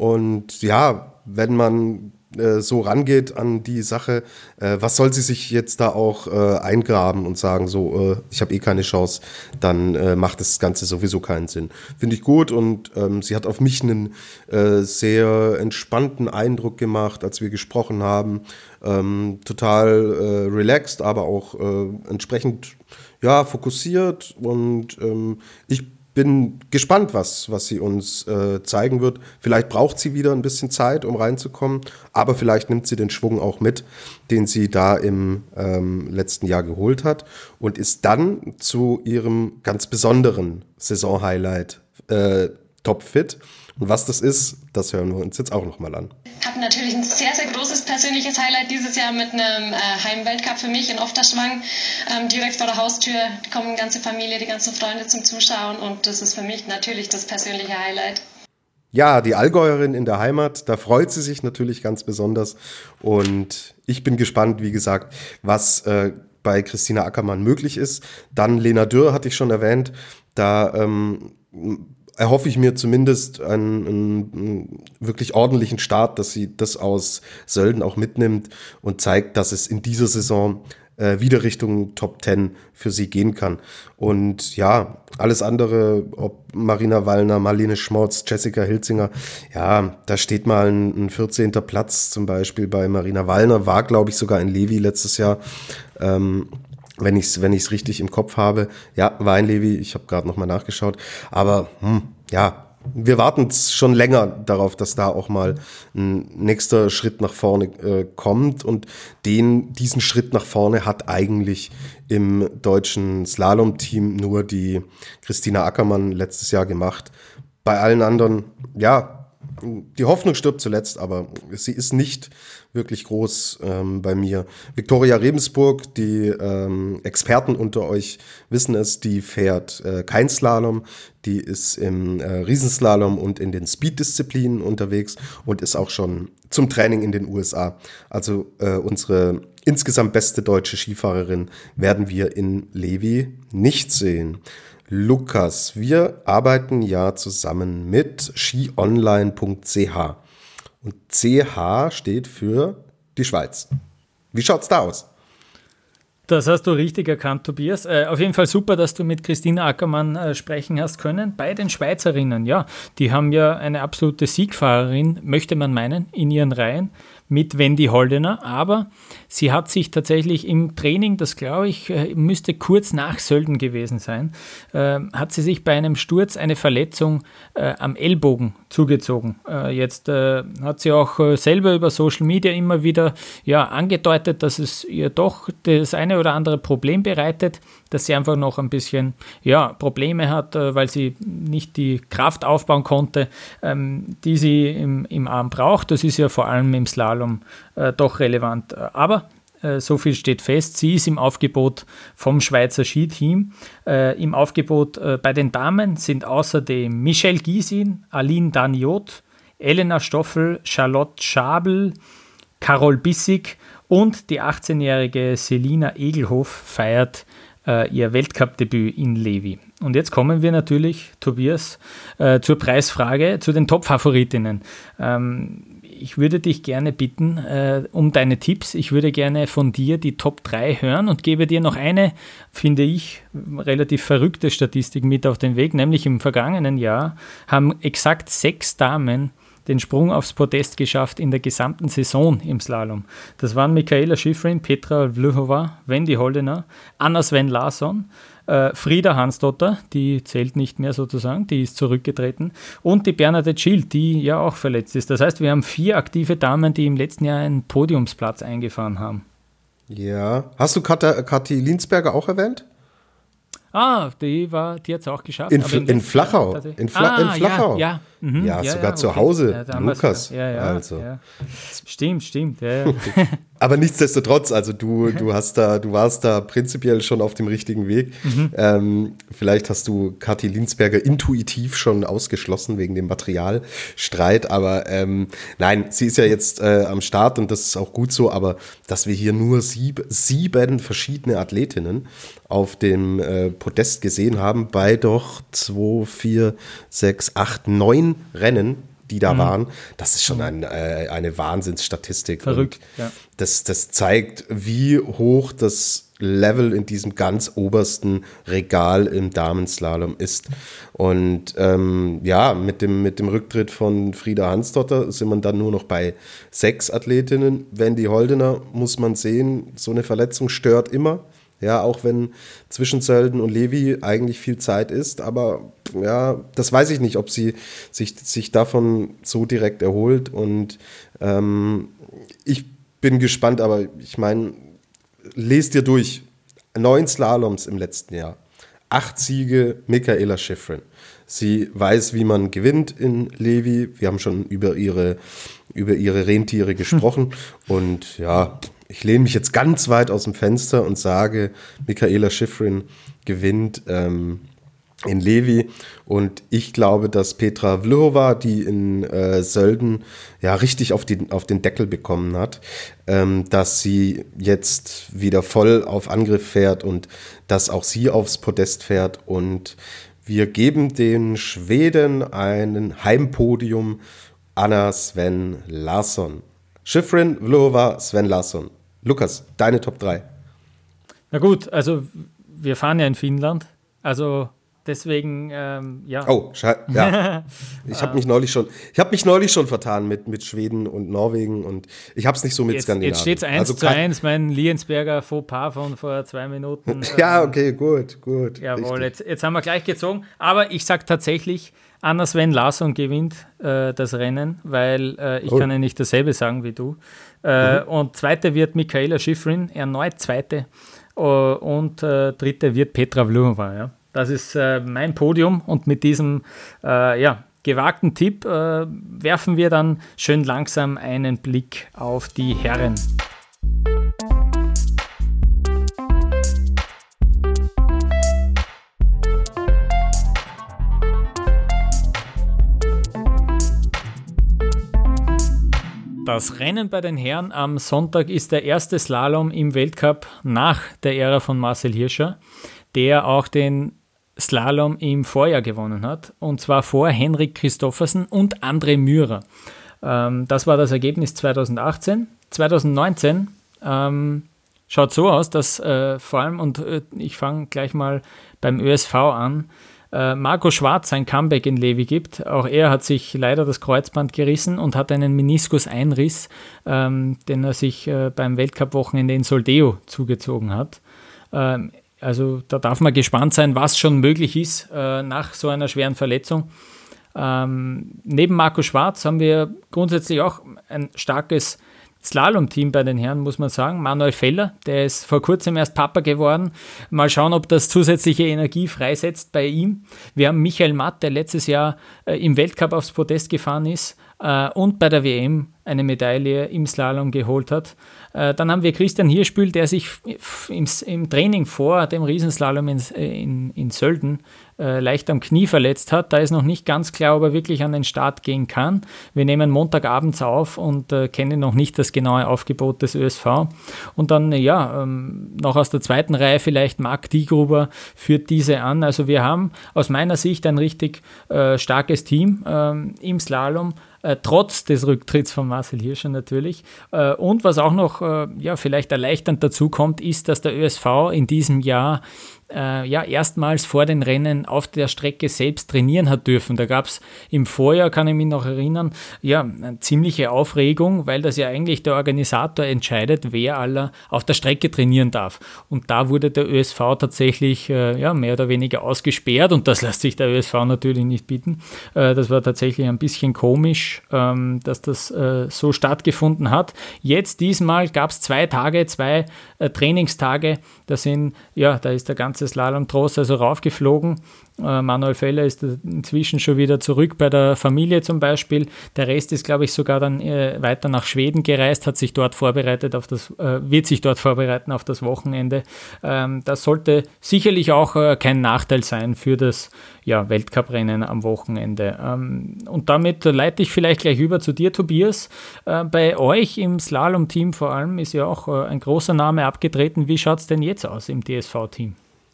Und ja, wenn man äh, so rangeht an die Sache, äh, was soll sie sich jetzt da auch äh, eingraben und sagen, so, äh, ich habe eh keine Chance, dann äh, macht das Ganze sowieso keinen Sinn. Finde ich gut und ähm, sie hat auf mich einen äh, sehr entspannten Eindruck gemacht, als wir gesprochen haben. Ähm, total äh, relaxed, aber auch äh, entsprechend ja, fokussiert und ähm, ich bin gespannt, was, was sie uns äh, zeigen wird. Vielleicht braucht sie wieder ein bisschen Zeit, um reinzukommen, aber vielleicht nimmt sie den Schwung auch mit, den sie da im ähm, letzten Jahr geholt hat und ist dann zu ihrem ganz besonderen Saisonhighlight äh, topfit. Und was das ist, das hören wir uns jetzt auch nochmal an. Ich habe natürlich ein sehr, sehr großes persönliches Highlight dieses Jahr mit einem äh, Heimweltcup für mich in Ofterschwang. Ähm, direkt vor der Haustür kommen die ganze Familie, die ganzen Freunde zum Zuschauen und das ist für mich natürlich das persönliche Highlight. Ja, die Allgäuerin in der Heimat, da freut sie sich natürlich ganz besonders und ich bin gespannt, wie gesagt, was äh, bei Christina Ackermann möglich ist. Dann Lena Dürr hatte ich schon erwähnt, da ähm, erhoffe ich mir zumindest einen, einen wirklich ordentlichen Start, dass sie das aus Sölden auch mitnimmt und zeigt, dass es in dieser Saison äh, wieder Richtung Top Ten für sie gehen kann. Und ja, alles andere, ob Marina Wallner, Marlene Schmorz, Jessica Hilzinger, ja, da steht mal ein, ein vierzehnter Platz zum Beispiel bei Marina Wallner, war glaube ich sogar in Levi letztes Jahr, ähm, wenn ich es wenn ich's richtig im Kopf habe. Ja, war in Levi, ich habe gerade nochmal nachgeschaut. Aber hm, ja, wir warten schon länger darauf, dass da auch mal ein nächster Schritt nach vorne äh, kommt. Und den diesen Schritt nach vorne hat eigentlich im deutschen Slalom-Team nur die Christina Ackermann letztes Jahr gemacht. Bei allen anderen, ja, die Hoffnung stirbt zuletzt, aber sie ist nicht wirklich groß ähm, bei mir. Viktoria Rebensburg, die ähm, Experten unter euch wissen es, die fährt äh, kein Slalom, die ist im äh, Riesenslalom und in den Speed-Disziplinen unterwegs und ist auch schon zum Training in den U S A. Also äh, unsere insgesamt beste deutsche Skifahrerin werden wir in Levi nicht sehen. Lukas, wir arbeiten ja zusammen mit ski online punkt c h und C H steht für die Schweiz. Wie schaut's da aus? Das hast du richtig erkannt, Tobias. Äh, auf jeden Fall super, dass du mit Christina Ackermann äh, sprechen hast können. Bei den Schweizerinnen, ja, die haben ja eine absolute Siegfahrerin, möchte man meinen, in ihren Reihen mit Wendy Holdener, aber sie hat sich tatsächlich im Training, das glaube ich, müsste kurz nach Sölden gewesen sein, äh, hat sie sich bei einem Sturz eine Verletzung äh, am Ellbogen zugezogen. Äh, jetzt äh, hat sie auch äh, selber über Social Media immer wieder ja, angedeutet, dass es ihr doch das eine oder andere Problem bereitet, dass sie einfach noch ein bisschen ja, Probleme hat, äh, weil sie nicht die Kraft aufbauen konnte, ähm, die sie im, im Arm braucht. Das ist ja vor allem im Slalom Äh, doch relevant. Aber äh, so viel steht fest, sie ist im Aufgebot vom Schweizer Skiteam. Äh, Im Aufgebot äh, bei den Damen sind außerdem Michelle Gysin, Aline Daniot, Elena Stoffel, Charlotte Schabel, Carol Bissig Und die achtzehnjährige Selina Egelhof feiert äh, ihr Weltcup-Debüt in Levi. Und jetzt kommen wir natürlich, Tobias, äh, zur Preisfrage, zu den Top-Favoritinnen. Ähm, ich würde dich gerne bitten äh, um deine Tipps. Ich würde gerne von dir die Top drei hören und gebe dir noch eine, finde ich, relativ verrückte Statistik mit auf den Weg, nämlich im vergangenen Jahr haben exakt sechs Damen den Sprung aufs Podest geschafft in der gesamten Saison im Slalom. Das waren Mikaela Shiffrin, Petra Vlhova, Wendy Holdener, Anna Sven Larsson, äh, Frida Hansdotter, die zählt nicht mehr sozusagen, die ist zurückgetreten, und die Bernadette Schild, die ja auch verletzt ist. Das heißt, wir haben vier aktive Damen, die im letzten Jahr einen Podiumsplatz eingefahren haben. Ja. Hast du Katja, Kathi Linsberger auch erwähnt? Ah, die, war, die hat es auch geschafft. In, aber in, in Flachau. In, Fla ah, in Flachau. Ja, ja. Mhm. ja, ja sogar ja, zu okay. Hause. Ja, Lukas. Ja, ja, also. ja. Stimmt, stimmt. Ja, ja. Aber nichtsdestotrotz, also du, du hast da, du warst da prinzipiell schon auf dem richtigen Weg. Mhm. Ähm, vielleicht hast du Kathi Linsberger intuitiv schon ausgeschlossen wegen dem Materialstreit, aber ähm, nein, sie ist ja jetzt äh, am Start und das ist auch gut so, aber dass wir hier nur sieb, sieben verschiedene Athletinnen auf dem äh, Podest gesehen haben, bei doch zwei, vier, sechs, acht, neun Rennen, die da mhm. waren, das ist schon ein, äh, eine Wahnsinnsstatistik. Verrückt, und ja. Das, das zeigt, wie hoch das Level in diesem ganz obersten Regal im Damenslalom ist. Und ähm, ja, mit dem, mit dem Rücktritt von Frida Hansdotter sind wir dann nur noch bei sechs Athletinnen. Wendy Holdener, muss man sehen, so eine Verletzung stört immer. Ja, auch wenn zwischen Sölden und Levi eigentlich viel Zeit ist, aber ja, das weiß ich nicht, ob sie sich, sich davon so direkt erholt und ähm, ich bin gespannt, aber ich meine, lest dir durch, neun Slaloms im letzten Jahr, acht Siege Mikaela Shiffrin. Sie weiß, wie man gewinnt in Levi, wir haben schon über ihre, über ihre Rentiere gesprochen und ja, ich lehne mich jetzt ganz weit aus dem Fenster und sage, Mikaela Shiffrin gewinnt ähm, in Levi. Und ich glaube, dass Petra Vlhova, die in äh, Sölden ja richtig auf, die, auf den Deckel bekommen hat, ähm, dass sie jetzt wieder voll auf Angriff fährt und dass auch sie aufs Podest fährt. Und wir geben den Schweden ein Heimpodium, Anna Sven Larsson. Shiffrin, Vlhova, Sven Larsson. Lukas, deine Top drei. Na gut, also wir fahren ja in Finnland, also deswegen, ähm, ja. Oh, ja. Ich habe mich neulich schon, ich habe mich neulich schon vertan mit, mit Schweden und Norwegen und ich habe es nicht so mit jetzt, Skandinavien. Jetzt steht es eins also zu eins, mein Liensberger Fauxpas von vor zwei Minuten. Ja, okay, gut, gut. Jawohl, jetzt, jetzt haben wir gleich gezogen, aber ich sage tatsächlich, Anna Sven Larsson gewinnt äh, das Rennen, weil äh, ich oh. kann ja nicht dasselbe sagen wie du. Äh, mhm. Und zweite wird Mikaela Shiffrin, erneut zweite. Uh, und äh, dritte wird Petra Vlhova. Ja. Das ist äh, mein Podium und mit diesem äh, ja, gewagten Tipp äh, werfen wir dann schön langsam einen Blick auf die Herren. Das Rennen bei den Herren am Sonntag ist der erste Slalom im Weltcup nach der Ära von Marcel Hirscher, der auch den Slalom im Vorjahr gewonnen hat, und zwar vor Henrik Christoffersen und André Mürer. Ähm, das war das Ergebnis zweitausendachtzehn. zweitausendneunzehn ähm, schaut so aus, dass äh, vor allem, und äh, ich fange gleich mal beim Ö S V an, Marco Schwarz ein Comeback in Levi gibt. Auch er hat sich leider das Kreuzband gerissen und hat einen Meniskuseinriss, ähm, den er sich äh, beim Weltcup-Wochenende in Soldeo zugezogen hat. Ähm, also da darf man gespannt sein, was schon möglich ist äh, nach so einer schweren Verletzung. Ähm, neben Marco Schwarz haben wir grundsätzlich auch ein starkes Slalom-Team bei den Herren, muss man sagen. Manuel Feller, der ist vor kurzem erst Papa geworden. Mal schauen, ob das zusätzliche Energie freisetzt bei ihm. Wir haben Michael Matt, der letztes Jahr äh, im Weltcup aufs Podest gefahren ist äh, und bei der W M eine Medaille im Slalom geholt hat. Äh, dann haben wir Christian Hirschbühl, der sich im, im Training vor dem Riesenslalom in, in, in Sölden äh, leicht am Knie verletzt hat. Da ist noch nicht ganz klar, ob er wirklich an den Start gehen kann. Wir nehmen Montagabends auf und äh, kennen noch nicht das genaue Aufgebot des Ö S V. Und dann, ja, ähm, noch aus der zweiten Reihe vielleicht Marc Diegruber führt diese an. Also wir haben aus meiner Sicht ein richtig äh, starkes Team ähm, im Slalom, äh, trotz des Rücktritts von Marcel Hirscher natürlich. Äh, und was auch noch äh, ja, vielleicht erleichternd dazu kommt, ist, dass der Ö S V in diesem Jahr Äh, ja, erstmals vor den Rennen auf der Strecke selbst trainieren hat dürfen. Da gab es im Vorjahr, kann ich mich noch erinnern, ja, eine ziemliche Aufregung, weil das ja eigentlich der Organisator entscheidet, wer aller auf der Strecke trainieren darf. Und da wurde der Ö S V tatsächlich äh, ja, mehr oder weniger ausgesperrt und das lässt sich der Ö S V natürlich nicht bieten. Äh, das war tatsächlich ein bisschen komisch, ähm, dass das äh, so stattgefunden hat. Jetzt diesmal gab es zwei Tage, zwei äh, Trainingstage, da sind, ja, da ist der ganze Slalom-Tross also raufgeflogen. Äh, Manuel Feller ist inzwischen schon wieder zurück bei der Familie zum Beispiel. Der Rest ist, glaube ich, sogar dann äh, weiter nach Schweden gereist, hat sich dort vorbereitet auf das, äh, wird sich dort vorbereiten auf das Wochenende. Ähm, das sollte sicherlich auch äh, kein Nachteil sein für das ja, Weltcuprennen am Wochenende. Ähm, und damit leite ich vielleicht gleich über zu dir, Tobias. Äh, bei euch im Slalom-Team vor allem ist ja auch äh, ein großer Name abgetreten. Wie schaut es denn jetzt aus im D S V-Team?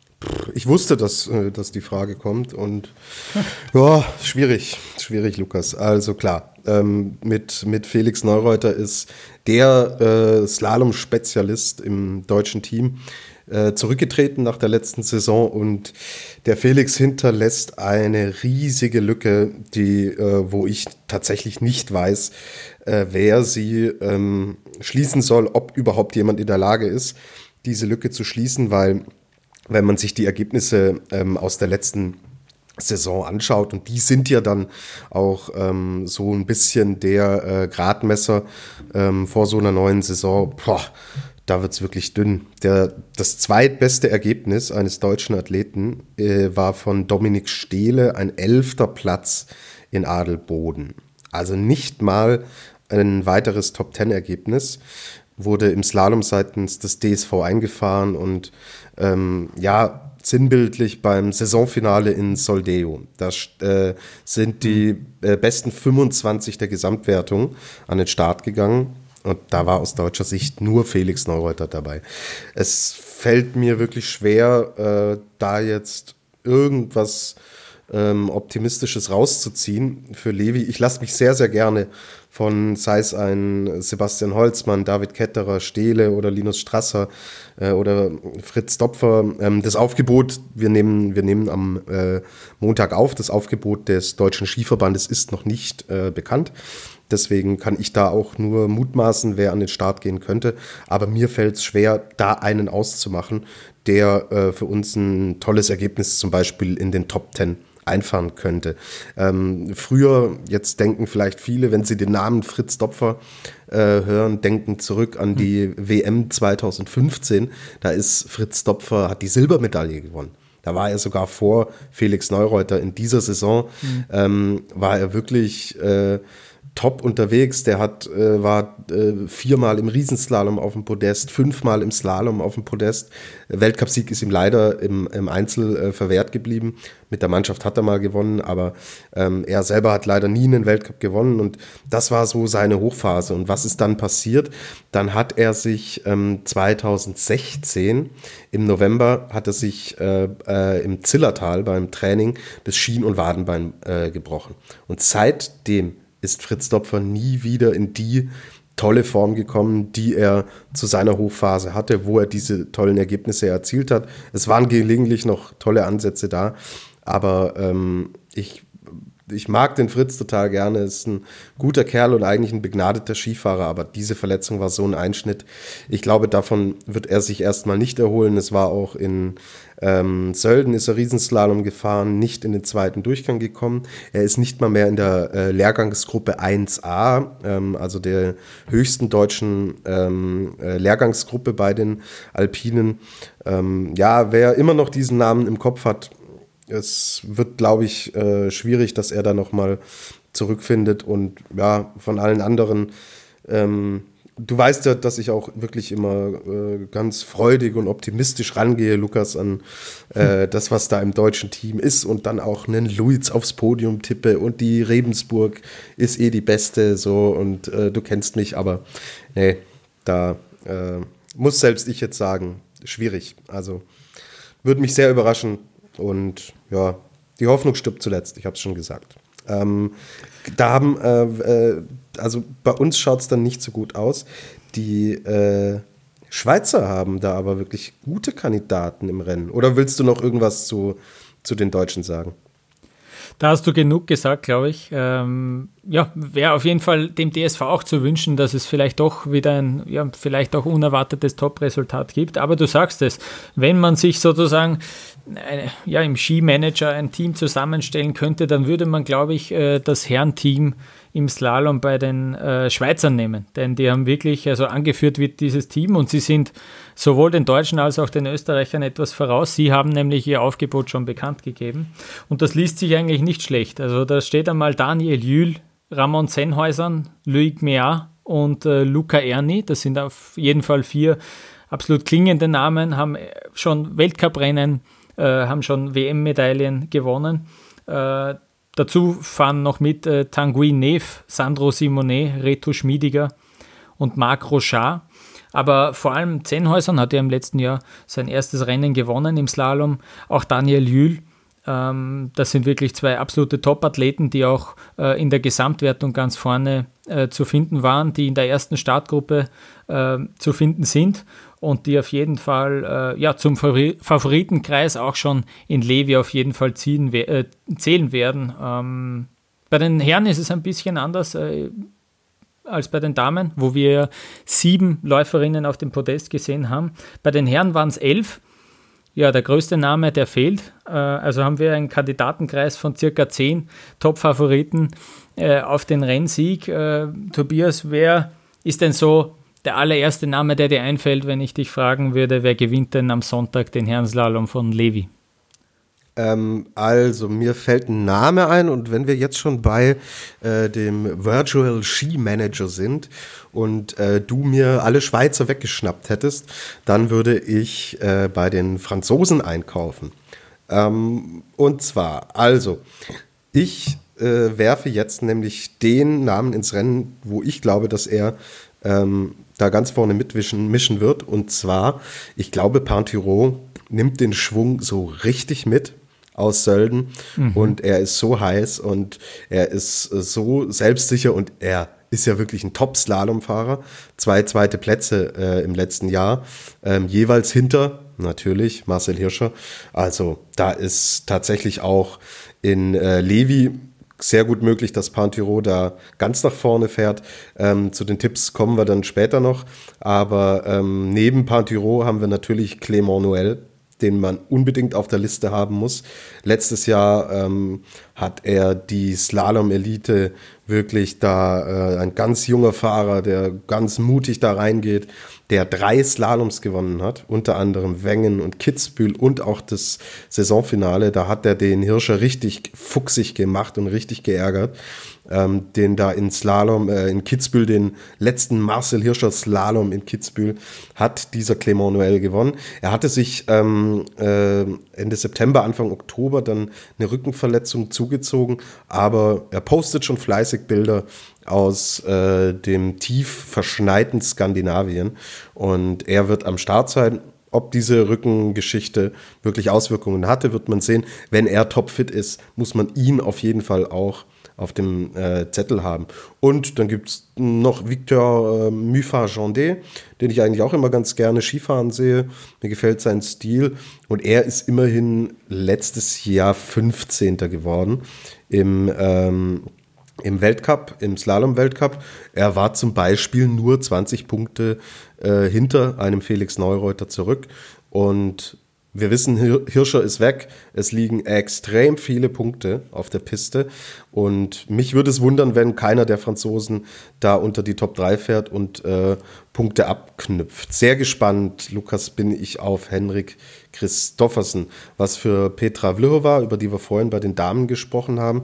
Ich wusste, dass, dass die Frage kommt und ja, schwierig, schwierig, Lukas. Also klar, ähm, mit, mit Felix Neureuter ist der äh, Slalom-Spezialist im deutschen Team äh, zurückgetreten nach der letzten Saison und der Felix hinterlässt eine riesige Lücke, die, äh, wo ich tatsächlich nicht weiß, äh, wer sie ähm, schließen soll, ob überhaupt jemand in der Lage ist, diese Lücke zu schließen, weil wenn man sich die Ergebnisse ähm, aus der letzten Saison anschaut, und die sind ja dann auch ähm, so ein bisschen der äh, Gradmesser ähm, vor so einer neuen Saison, boah, da wird's wirklich dünn. Der, das zweitbeste Ergebnis eines deutschen Athleten äh, war von Dominik Stehle, ein elfter Platz in Adelboden. Also nicht mal ein weiteres Top-Ten-Ergebnis. Wurde im Slalom seitens des D S V eingefahren und ähm, ja, sinnbildlich beim Saisonfinale in Soldeo. Da äh, sind die äh, besten fünfundzwanzig der Gesamtwertung an den Start gegangen und da war aus deutscher Sicht nur Felix Neureuter dabei. Es fällt mir wirklich schwer, äh, da jetzt irgendwas ähm, Optimistisches rauszuziehen für Levi. Ich lasse mich sehr, sehr gerne von, sei es ein Sebastian Holzmann, David Ketterer, Stehle oder Linus Strasser äh, oder Fritz Dopfer. Ähm, das Aufgebot, wir nehmen, wir nehmen am äh, Montag auf, das Aufgebot des Deutschen Skiverbandes ist noch nicht äh, bekannt. Deswegen kann ich da auch nur mutmaßen, wer an den Start gehen könnte. Aber mir fällt es schwer, da einen auszumachen, der äh, für uns ein tolles Ergebnis zum Beispiel in den Top Ten einfahren könnte. Ähm, früher, jetzt denken vielleicht viele, wenn sie den Namen Fritz Dopfer äh, hören, denken zurück an die mhm. W M zwanzig fünfzehn. Da ist Fritz Dopfer, hat die Silbermedaille gewonnen. Da war er sogar vor Felix Neureuter. In dieser Saison mhm. ähm, war er wirklich äh, top unterwegs. Der hat, äh, war äh, viermal im Riesenslalom auf dem Podest, fünfmal im Slalom auf dem Podest. Weltcupsieg ist ihm leider im, im Einzel äh, verwehrt geblieben. Mit der Mannschaft hat er mal gewonnen, aber ähm, er selber hat leider nie einen Weltcup gewonnen und das war so seine Hochphase. Und was ist dann passiert? Dann hat er sich ähm, zwanzig sechzehn im November hat er sich äh, äh, im Zillertal beim Training das Schien- und Wadenbein äh, gebrochen. Und seitdem ist Fritz Dopfer nie wieder in die tolle Form gekommen, die er zu seiner Hochphase hatte, wo er diese tollen Ergebnisse erzielt hat. Es waren gelegentlich noch tolle Ansätze da, aber ähm, ich, ich mag den Fritz total gerne, ist ein guter Kerl und eigentlich ein begnadeter Skifahrer, aber diese Verletzung war so ein Einschnitt. Ich glaube, davon wird er sich erstmal nicht erholen. Es war auch in ähm, Sölden ist er Riesenslalom gefahren, nicht in den zweiten Durchgang gekommen. Er ist nicht mal mehr in der äh, Lehrgangsgruppe eins a, ähm, also der höchsten deutschen ähm, äh, Lehrgangsgruppe bei den Alpinen. Ähm, ja, wer immer noch diesen Namen im Kopf hat, es wird, glaube ich, äh, schwierig, dass er da nochmal zurückfindet und ja, von allen anderen ähm, du weißt ja, dass ich auch wirklich immer äh, ganz freudig und optimistisch rangehe, Lukas, an äh, das, was da im deutschen Team ist und dann auch einen Luiz aufs Podium tippe und die Rebensburg ist eh die beste, so und äh, du kennst mich, aber nee, da äh, muss selbst ich jetzt sagen, schwierig. Also würde mich sehr überraschen und ja, die Hoffnung stirbt zuletzt, ich habe es schon gesagt. Ähm, da haben, äh, äh, also bei uns schaut es dann nicht so gut aus. Die äh, Schweizer haben da aber wirklich gute Kandidaten im Rennen. Oder willst du noch irgendwas zu, zu den Deutschen sagen? Da hast du genug gesagt, glaube ich. Ähm, ja, wäre auf jeden Fall dem D S V auch zu wünschen, dass es vielleicht doch wieder ein, ja, vielleicht auch unerwartetes Top-Resultat gibt. Aber du sagst es, wenn man sich sozusagen eine, ja, im Skimanager ein Team zusammenstellen könnte, dann würde man, glaube ich, äh, das Herrenteam im Slalom bei den äh, Schweizern nehmen. Denn die haben wirklich, also angeführt wird dieses Team und sie sind sowohl den Deutschen als auch den Österreichern etwas voraus. Sie haben nämlich ihr Aufgebot schon bekannt gegeben. Und das liest sich eigentlich nicht schlecht. Also da steht einmal Daniel Jühl, Ramon Sennhäusern, Loïc Méat und äh, Luca Erni. Das sind auf jeden Fall vier absolut klingende Namen, haben schon Weltcuprennen, äh, haben schon W M-Medaillen gewonnen. Äh, dazu fahren noch mit äh, Tanguy Neef, Sandro Simonet, Reto Schmiediger und Marc Rochard. Aber vor allem Sennhäusern hat ja im letzten Jahr sein erstes Rennen gewonnen im Slalom. Auch Daniel Jühl. Ähm, das sind wirklich zwei absolute Top-Athleten, die auch äh, in der Gesamtwertung ganz vorne äh, zu finden waren, die in der ersten Startgruppe äh, zu finden sind und die auf jeden Fall äh, ja, zum Favori- Favoritenkreis auch schon in Levi auf jeden Fall ziehen, äh, zählen werden. Ähm, bei den Herren ist es ein bisschen anders äh, als bei den Damen, wo wir sieben Läuferinnen auf dem Podest gesehen haben. Bei den Herren waren es elf. Ja, der größte Name, der fehlt. Also haben wir einen Kandidatenkreis von circa zehn Top-Favoriten auf den Rennsieg. Tobias, wer ist denn so der allererste Name, der dir einfällt, wenn ich dich fragen würde, wer gewinnt denn am Sonntag den Herrenslalom von Levi? Ähm, also, mir fällt ein Name ein und wenn wir jetzt schon bei äh, dem Virtual Ski Manager sind und äh, du mir alle Schweizer weggeschnappt hättest, dann würde ich äh, bei den Franzosen einkaufen. Ähm, und zwar, also, ich äh, werfe jetzt nämlich den Namen ins Rennen, wo ich glaube, dass er ähm, da ganz vorne mitmischen mischen wird. Und zwar, ich glaube, Pinturault nimmt den Schwung so richtig mit aus Sölden mhm. und er ist so heiß und er ist so selbstsicher und er ist ja wirklich ein Top-Slalom-Fahrer. Zwei zweite Plätze äh, im letzten Jahr, ähm, jeweils hinter, natürlich, Marcel Hirscher. Also da ist tatsächlich auch in äh, Levi sehr gut möglich, dass Pinturault da ganz nach vorne fährt. Ähm, zu den Tipps kommen wir dann später noch. Aber ähm, neben Pinturault haben wir natürlich Clément Noël, den man unbedingt auf der Liste haben muss. Letztes Jahr ähm, hat er die Slalom-Elite wirklich da, äh, ein ganz junger Fahrer, der ganz mutig da reingeht, der drei Slaloms gewonnen hat, unter anderem Wengen und Kitzbühel und auch das Saisonfinale. Da hat er den Hirscher richtig fuchsig gemacht und richtig geärgert. Ähm, den da in Slalom, äh, in Kitzbühel, den letzten Marcel Hirscher Slalom in Kitzbühel, hat dieser Clément Noël gewonnen. Er hatte sich ähm, äh, Ende September, Anfang Oktober dann eine Rückenverletzung zugezogen, aber er postet schon fleißig Bilder aus äh, dem tief verschneiten Skandinavien und er wird am Start sein. Ob diese Rückengeschichte wirklich Auswirkungen hatte, wird man sehen. Wenn er topfit ist, muss man ihn auf jeden Fall auch auf dem äh, Zettel haben. Und dann gibt es noch Victor äh, Muffat-Gendé, den ich eigentlich auch immer ganz gerne Skifahren sehe. Mir gefällt sein Stil. Und er ist immerhin letztes Jahr fünfzehnter geworden im, ähm, im Weltcup, im Slalom-Weltcup. Er war zum Beispiel nur zwanzig Punkte äh, hinter einem Felix Neureuter zurück. Und wir wissen, Hirscher ist weg. Es liegen extrem viele Punkte auf der Piste. Und mich würde es wundern, wenn keiner der Franzosen da unter die Top drei fährt und äh, Punkte abknüpft. Sehr gespannt, Lukas, bin ich auf Henrik Kristoffersen. Was für Petra Vlhova, über die wir vorhin bei den Damen gesprochen haben,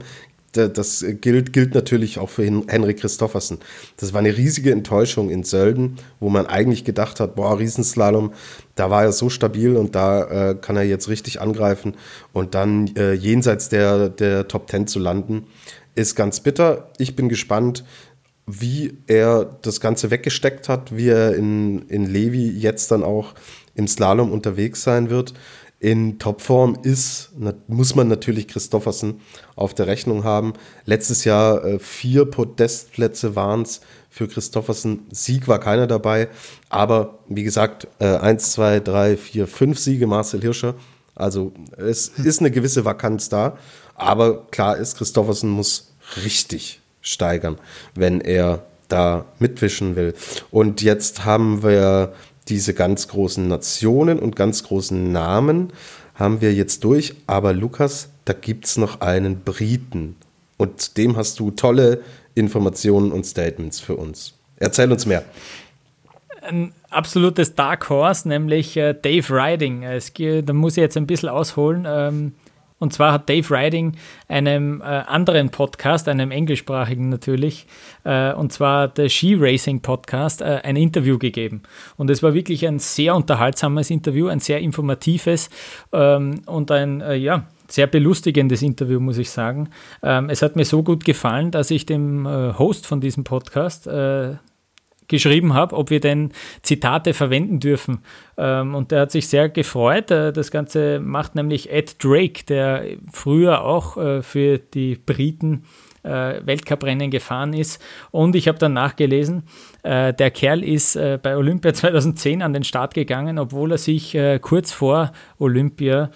das gilt, gilt natürlich auch für Henrik Kristoffersen. Das war eine riesige Enttäuschung in Sölden, wo man eigentlich gedacht hat, boah, Riesenslalom, da war er so stabil und da äh, kann er jetzt richtig angreifen und dann äh, jenseits der, der Top Ten zu landen, ist ganz bitter. Ich bin gespannt, wie er das Ganze weggesteckt hat, wie er in, in Levi jetzt dann auch im Slalom unterwegs sein wird. In Topform ist, muss man natürlich Kristoffersen auf der Rechnung haben. Letztes Jahr äh, vier Podestplätze waren es für Kristoffersen. Sieg war keiner dabei, aber wie gesagt, äh, eins, zwei, drei, vier, fünf Siege Marcel Hirscher. Also es ist eine gewisse Vakanz da, aber klar ist, Kristoffersen muss richtig steigern, wenn er da mitwischen will. Und jetzt haben wir diese ganz großen Nationen und ganz großen Namen haben wir jetzt durch. Aber Lukas, da gibt es noch einen Briten. Und dem hast du tolle Informationen und Statements für uns. Erzähl uns mehr. Ein absolutes Dark Horse, nämlich äh, Dave Riding. Es, da muss ich jetzt ein bisschen ausholen. Ähm, Und zwar hat Dave Riding einem äh, anderen Podcast, einem englischsprachigen natürlich, äh, und zwar der Ski Racing Podcast, äh, ein Interview gegeben. Und es war wirklich ein sehr unterhaltsames Interview, ein sehr informatives ähm, und ein, äh, ja, sehr belustigendes Interview, muss ich sagen. Ähm, es hat mir so gut gefallen, dass ich dem äh, Host von diesem Podcast äh, geschrieben habe, ob wir denn Zitate verwenden dürfen. Ähm, und der hat sich sehr gefreut. Äh, das Ganze macht nämlich Ed Drake, der früher auch äh, für die Briten äh, Weltcuprennen gefahren ist. Und ich habe dann nachgelesen, äh, der Kerl ist äh, bei Olympia zweitausendzehn an den Start gegangen, obwohl er sich äh, kurz vor Olympia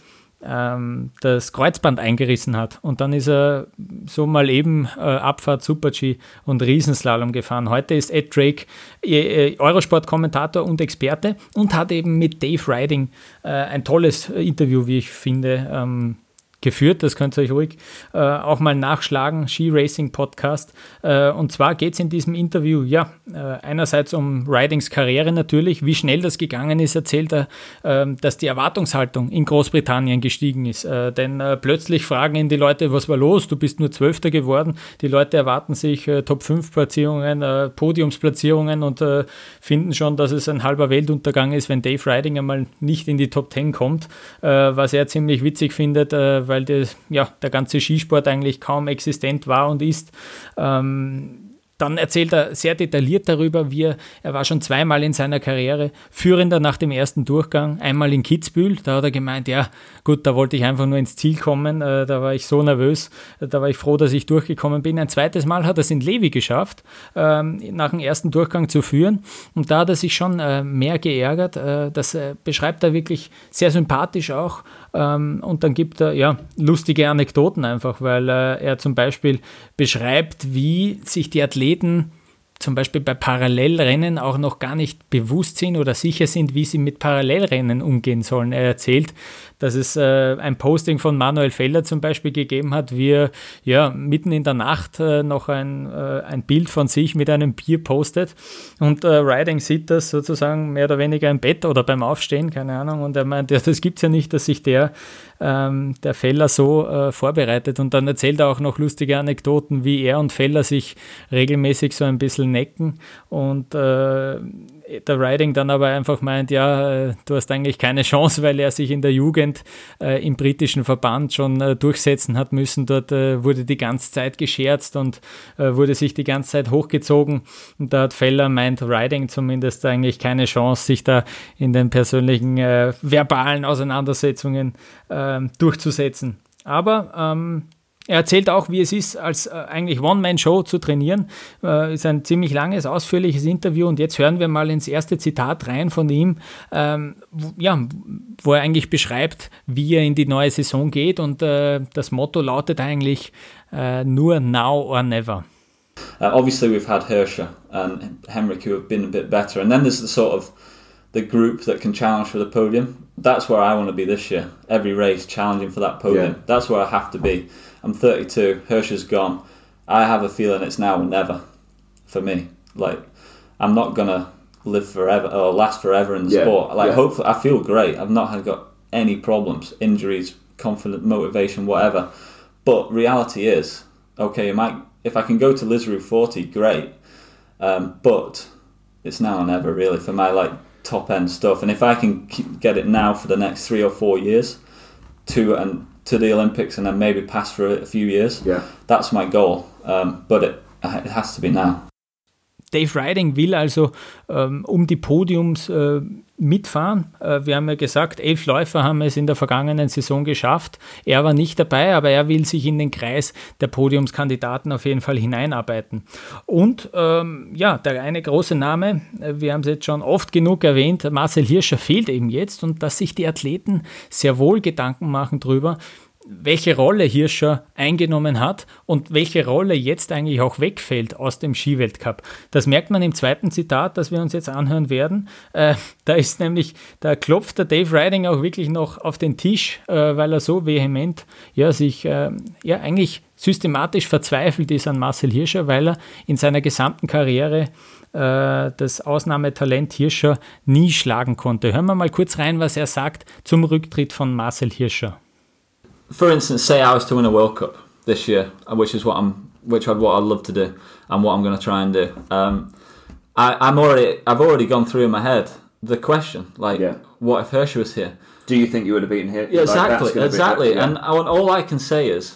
das Kreuzband eingerissen hat. Und dann ist er so mal eben äh, Abfahrt, Super-G und Riesenslalom gefahren. Heute ist Ed Drake äh, Eurosport-Kommentator und Experte und hat eben mit Dave Riding äh, ein tolles Interview, wie ich finde, ähm, geführt. Das könnt ihr euch ruhig äh, auch mal nachschlagen, Ski Racing Podcast. Äh, und zwar geht es in diesem Interview, ja, äh, einerseits um Ridings Karriere natürlich, wie schnell das gegangen ist, erzählt er, äh, dass die Erwartungshaltung in Großbritannien gestiegen ist. Äh, denn äh, plötzlich fragen ihn die Leute, was war los? Du bist nur Zwölfter geworden. Die Leute erwarten sich äh, Top fünf Platzierungen, äh, Podiumsplatzierungen und äh, finden schon, dass es ein halber Weltuntergang ist, wenn Dave Riding einmal nicht in die Top Ten kommt, äh, was er ziemlich witzig findet, äh, weil das, ja, der ganze Skisport eigentlich kaum existent war und ist. Ähm, Dann erzählt er sehr detailliert darüber, wie er, er war schon zweimal in seiner Karriere Führender nach dem ersten Durchgang, einmal in Kitzbühel, da hat er gemeint, ja gut, da wollte ich einfach nur ins Ziel kommen, äh, da war ich so nervös, da war ich froh, dass ich durchgekommen bin. Ein zweites Mal hat er es in Levi geschafft, ähm, nach dem ersten Durchgang zu führen und da hat er sich schon äh, mehr geärgert, äh, das äh, beschreibt er wirklich sehr sympathisch auch ähm, und dann gibt er ja lustige Anekdoten einfach, weil äh, er zum Beispiel beschreibt, wie sich die Athleten zum Beispiel bei Parallelrennen auch noch gar nicht bewusst sind oder sicher sind, wie sie mit Parallelrennen umgehen sollen. Er erzählt, dass es äh, ein Posting von Manuel Feller zum Beispiel gegeben hat, wie er ja, mitten in der Nacht äh, noch ein, äh, ein Bild von sich mit einem Bier postet und äh, Riding sieht das sozusagen mehr oder weniger im Bett oder beim Aufstehen, keine Ahnung, und er meint, ja, das gibt es ja nicht, dass sich der, ähm, der Feller so äh, vorbereitet und dann erzählt er auch noch lustige Anekdoten, wie er und Feller sich regelmäßig so ein bisschen necken und äh, der Riding dann aber einfach meint, ja, äh, du hast eigentlich keine Chance, weil er sich in der Jugend äh, im britischen Verband schon äh, durchsetzen hat müssen. Dort äh, wurde die ganze Zeit gescherzt und äh, wurde sich die ganze Zeit hochgezogen und da hat Feller meint, Riding zumindest eigentlich keine Chance, sich da in den persönlichen äh, verbalen Auseinandersetzungen äh, durchzusetzen. Aber ähm, er erzählt auch, wie es ist, als äh, eigentlich One-Man-Show zu trainieren. Äh, ist ein ziemlich langes, ausführliches Interview und jetzt hören wir mal ins erste Zitat rein von ihm, ähm, wo, ja, wo er eigentlich beschreibt, wie er in die neue Saison geht und äh, das Motto lautet eigentlich äh, nur now or never. Uh, obviously we've had Hirscher and Henrik who have been a bit better and then there's the sort of the group that can challenge for the podium. That's where I want to be this year. Every race challenging for that podium. Yeah. That's where I have to be. I'm thirty-two, Hirscher's gone. I have a feeling it's now or never for me. Like, I'm not going to live forever or last forever in the yeah. sport. Like, yeah. hopefully, I feel great. I've not had got any problems, injuries, confidence, motivation, whatever. But reality is, okay, it might, if I can go to Liseru forty, great. Um, but it's now or never really for my like top end stuff. And if I can keep, get it now for the next three or four years to and to the Olympics and then maybe pass for a few years, yeah. that's my goal. Um, but it, it has to be now. Dave Riding will also ähm, um die Podiums äh, mitfahren. Äh, wir haben ja gesagt, elf Läufer haben es in der vergangenen Saison geschafft. Er war nicht dabei, aber er will sich in den Kreis der Podiumskandidaten auf jeden Fall hineinarbeiten. Und ähm, ja, der eine große Name, wir haben es jetzt schon oft genug erwähnt, Marcel Hirscher fehlt eben jetzt und dass sich die Athleten sehr wohl Gedanken machen drüber, welche Rolle Hirscher eingenommen hat und welche Rolle jetzt eigentlich auch wegfällt aus dem Skiweltcup. Das merkt man im zweiten Zitat, das wir uns jetzt anhören werden. Äh, da ist nämlich, da klopft der Dave Riding auch wirklich noch auf den Tisch, äh, weil er so vehement ja, sich äh, ja, eigentlich systematisch verzweifelt ist an Marcel Hirscher, weil er in seiner gesamten Karriere äh, das Ausnahmetalent Hirscher nie schlagen konnte. Hören wir mal kurz rein, was er sagt zum Rücktritt von Marcel Hirscher. For instance, say I was to win a World Cup this year, which is what I'm, which I'd what I'd love to do, and what I'm going to try and do. Um, I, I'm already, I've already gone through in my head the question, like, yeah. what if Hirscher was here? Do you think you would have beaten him? Yeah, exactly, like, exactly. Be, yeah. And I, all I can say is,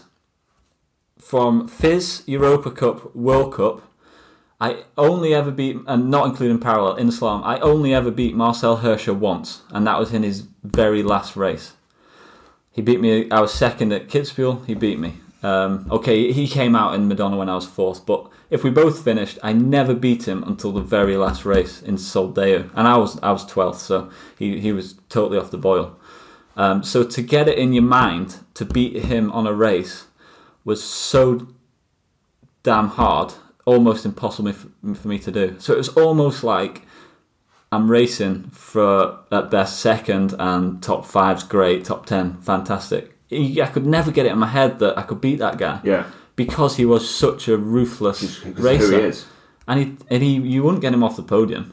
from Fizz, Europa Cup, World Cup, I only ever beat, and not including parallel in slalom, I only ever beat Marcel Hirscher once, and that was in his very last race. He beat me, I was second at Kitzbühel, he beat me. Um, okay, he came out in Madonna when I was fourth, but if we both finished, I never beat him until the very last race in Soldeo. And I was I was twelfth, so he, he was totally off the boil. Um, so to get it in your mind, to beat him on a race, was so damn hard, almost impossible for, for me to do. So it was almost like I'm racing for, at best, second, and top five's great, top ten, fantastic. I could never get it in my head that I could beat that guy. Yeah. Because he was such a ruthless racer. Who he is. And, he, and he, you wouldn't get him off the podium.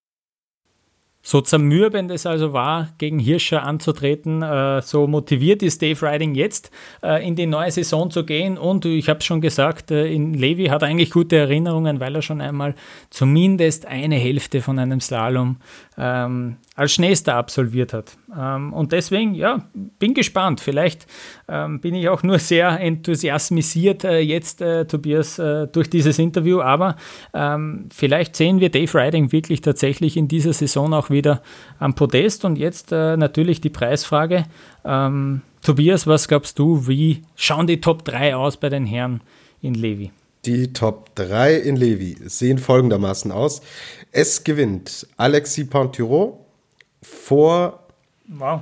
So zermürbend es also war, gegen Hirscher anzutreten, äh, so motiviert ist Dave Riding jetzt, äh, in die neue Saison zu gehen. Und ich habe es schon gesagt, äh, in Levi hat er eigentlich gute Erinnerungen, weil er schon einmal zumindest eine Hälfte von einem Slalom ähm, als Schnellster absolviert hat. Ähm, und deswegen, ja, bin gespannt. Vielleicht ähm, bin ich auch nur sehr enthusiasmisiert äh, jetzt, äh, Tobias, äh, durch dieses Interview, aber ähm, vielleicht sehen wir Dave Riding wirklich tatsächlich in dieser Saison auch wieder am Podest. Und jetzt äh, natürlich die Preisfrage. Ähm, Tobias, was glaubst du, wie schauen die Top drei aus bei den Herren in Levi? Die Top drei in Levi sehen folgendermaßen aus. Es gewinnt Alexis Pinturault vor wow.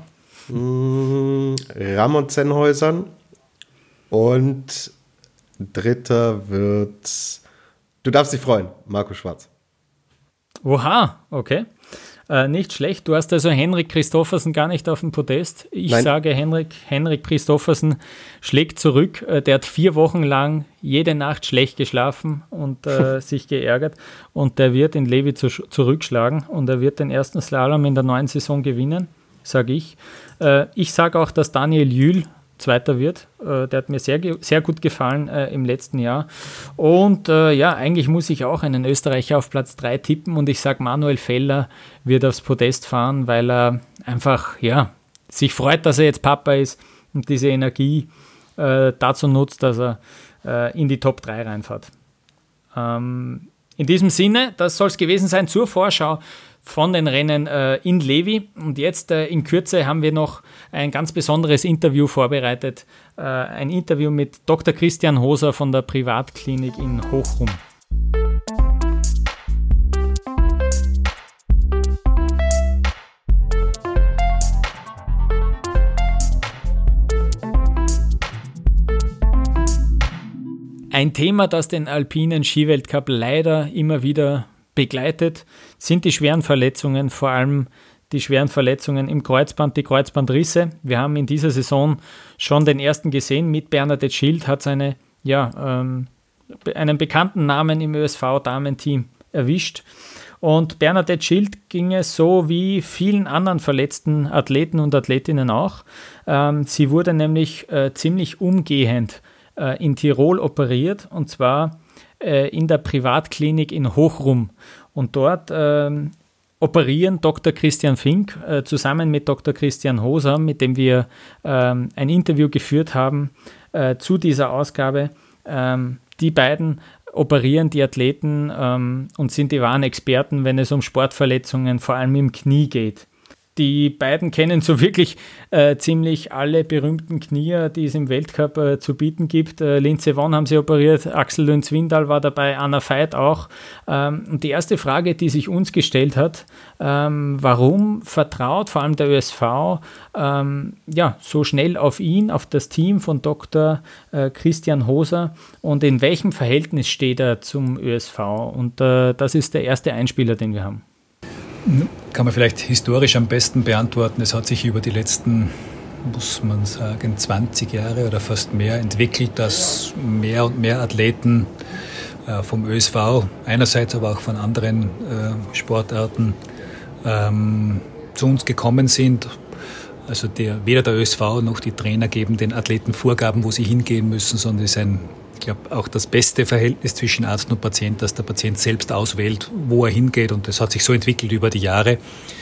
mh, Ramon Zenhäusern und dritter wird, du darfst dich freuen, Marco Schwarz. Oha, okay. Äh, nicht schlecht. Du hast also Henrik Christoffersen gar nicht auf dem Podest. Ich Nein. sage, Henrik, Henrik Christoffersen schlägt zurück. Äh, der hat vier Wochen lang jede Nacht schlecht geschlafen und äh, sich geärgert. Und der wird in Levi zu, zurückschlagen und er wird den ersten Slalom in der neuen Saison gewinnen, sage ich. Äh, ich sage auch, dass Daniel Jühl Zweiter wird. Äh, der hat mir sehr, sehr gut gefallen äh, im letzten Jahr. Und äh, ja, eigentlich muss ich auch einen Österreicher auf Platz drei tippen und ich sage, Manuel Feller wird aufs Podest fahren, weil er einfach ja, sich freut, dass er jetzt Papa ist und diese Energie äh, dazu nutzt, dass er äh, in die Top drei reinfährt. Ähm, in diesem Sinne, das soll es gewesen sein zur Vorschau von den Rennen äh, in Levi. Und jetzt äh, in Kürze haben wir noch ein ganz besonderes Interview vorbereitet. Äh, ein Interview mit Doktor Christian Hoser von der Privatklinik in Hochrum. Ein Thema, das den alpinen Skiweltcup leider immer wieder begleitet, sind die schweren Verletzungen, vor allem die schweren Verletzungen im Kreuzband, die Kreuzbandrisse. Wir haben in dieser Saison schon den ersten gesehen, mit Bernadette Schild hat seine, ja, ähm, einen bekannten Namen im Ö S V-Damenteam erwischt. Und Bernadette Schild ging es so wie vielen anderen verletzten Athleten und Athletinnen auch. Ähm, sie wurde nämlich äh, ziemlich umgehend äh, in Tirol operiert, und zwar äh, in der Privatklinik in Hochrum. Und dort äh, operieren Doktor Christian Fink äh, zusammen mit Doktor Christian Hoser, mit dem wir ähm, ein Interview geführt haben äh, zu dieser Ausgabe. Ähm, die beiden operieren die Athleten ähm, und sind die wahren Experten, wenn es um Sportverletzungen, vor allem im Knie geht. Die beiden kennen so wirklich äh, ziemlich alle berühmten Knie, die es im Weltcup äh, zu bieten gibt. Äh, Lindsey Vonn haben sie operiert, Axel Lünz-Windal war dabei, Anna Veit auch. Ähm, und die erste Frage, die sich uns gestellt hat, ähm, warum vertraut vor allem der Ö S V ähm, ja, so schnell auf ihn, auf das Team von Doktor Äh, Christian Hoser, und in welchem Verhältnis steht er zum Ö S V? Und äh, das ist der erste Einspieler, den wir haben. Kann man vielleicht historisch am besten beantworten. Es hat sich über die letzten, muss man sagen, zwanzig Jahre oder fast mehr entwickelt, dass mehr und mehr Athleten äh, vom Ö S V, einerseits aber auch von anderen äh, Sportarten, ähm, zu uns gekommen sind. Also der, weder der Ö S V noch die Trainer geben den Athleten Vorgaben, wo sie hingehen müssen, sondern es ist ein, ich glaube, auch das beste Verhältnis zwischen Arzt und Patient, dass der Patient selbst auswählt, wo er hingeht. Und das hat sich so entwickelt über die Jahre,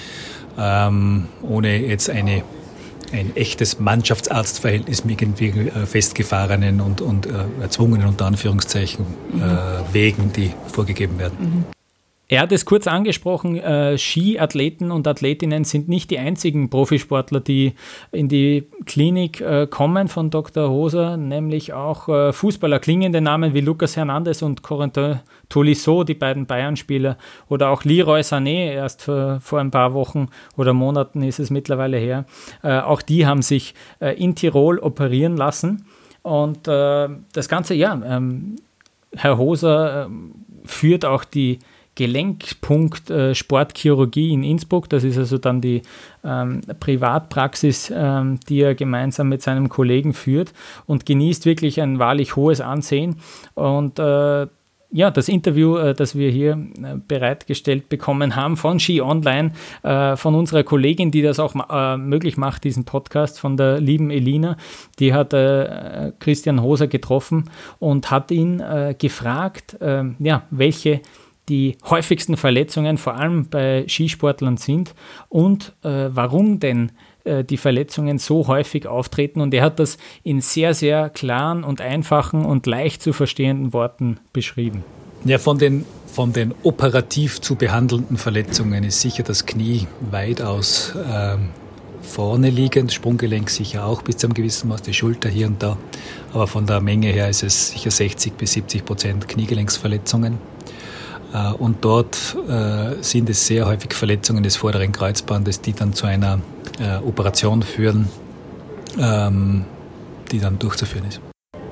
ähm, ohne jetzt eine, ein echtes Mannschafts-Arzt-Verhältnis mit irgendwie äh, festgefahrenen und, und äh, erzwungenen, unter Anführungszeichen, mhm. äh, Wegen, die vorgegeben werden. Mhm. Er hat es kurz angesprochen, äh, Skiathleten und Athletinnen sind nicht die einzigen Profisportler, die in die Klinik äh, kommen von Doktor Hoser, nämlich auch äh, Fußballer, klingende Namen wie Lucas Hernandez und Corentin Tolisso, die beiden Bayern-Spieler, oder auch Leroy Sané, erst vor, vor ein paar Wochen oder Monaten ist es mittlerweile her. Äh, auch die haben sich äh, in Tirol operieren lassen, und äh, das Ganze, ja, ähm, Herr Hoser äh, führt auch die Gelenkpunkt äh, Sportchirurgie in Innsbruck. Das ist also dann die ähm, Privatpraxis, ähm, die er gemeinsam mit seinem Kollegen führt, und genießt wirklich ein wahrlich hohes Ansehen. Und äh, ja, das Interview, äh, das wir hier äh, bereitgestellt bekommen haben von Ski Online, äh, von unserer Kollegin, die das auch äh, möglich macht, diesen Podcast, von der lieben Elina, die hat äh, Christian Hoser getroffen und hat ihn äh, gefragt, äh, ja, welche die häufigsten Verletzungen vor allem bei Skisportlern sind und äh, warum denn äh, die Verletzungen so häufig auftreten. Und er hat das in sehr, sehr klaren und einfachen und leicht zu verstehenden Worten beschrieben. Ja, von den, von den operativ zu behandelnden Verletzungen ist sicher das Knie weitaus ähm, vorne liegend, Sprunggelenk sicher auch bis zu einem gewissen Maß, die Schulter hier und da. Aber von der Menge her ist es sicher sechzig bis siebzig Prozent Kniegelenksverletzungen. Und dort äh, sind es sehr häufig Verletzungen des vorderen Kreuzbandes, die dann zu einer äh, Operation führen, ähm, die dann durchzuführen ist.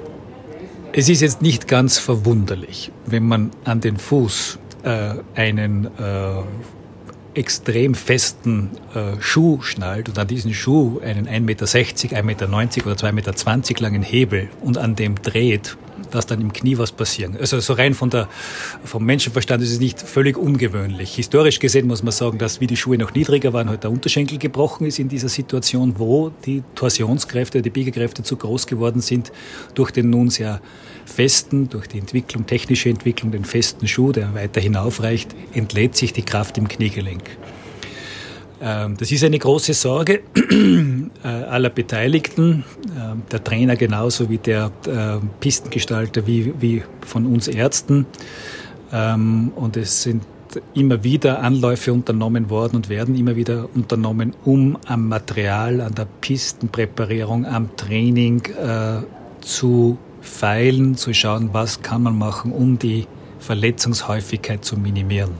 Es ist jetzt nicht ganz verwunderlich, wenn man an den Fuß äh, einen äh, extrem festen äh, Schuh schnallt und an diesen Schuh einen ein Meter sechzig, ein Meter neunzig oder zwei Meter zwanzig langen Hebel und an dem dreht, dass dann im Knie was passieren. Also so rein von der, vom Menschenverstand ist es nicht völlig ungewöhnlich. Historisch gesehen muss man sagen, dass wie die Schuhe noch niedriger waren, halt der Unterschenkel gebrochen ist in dieser Situation, wo die Torsionskräfte, die Biegekräfte zu groß geworden sind durch den nun sehr festen, durch die Entwicklung, technische Entwicklung, den festen Schuh, der weiter hinaufreicht, entlädt sich die Kraft im Kniegelenk. Das ist eine große Sorge aller Beteiligten, der Trainer genauso wie der Pistengestalter, wie, wie von uns Ärzten. Und es sind immer wieder Anläufe unternommen worden und werden immer wieder unternommen, um am Material, an der Pistenpräparierung, am Training äh, zu feilen, zu schauen, was kann man machen, um die Verletzungshäufigkeit zu minimieren.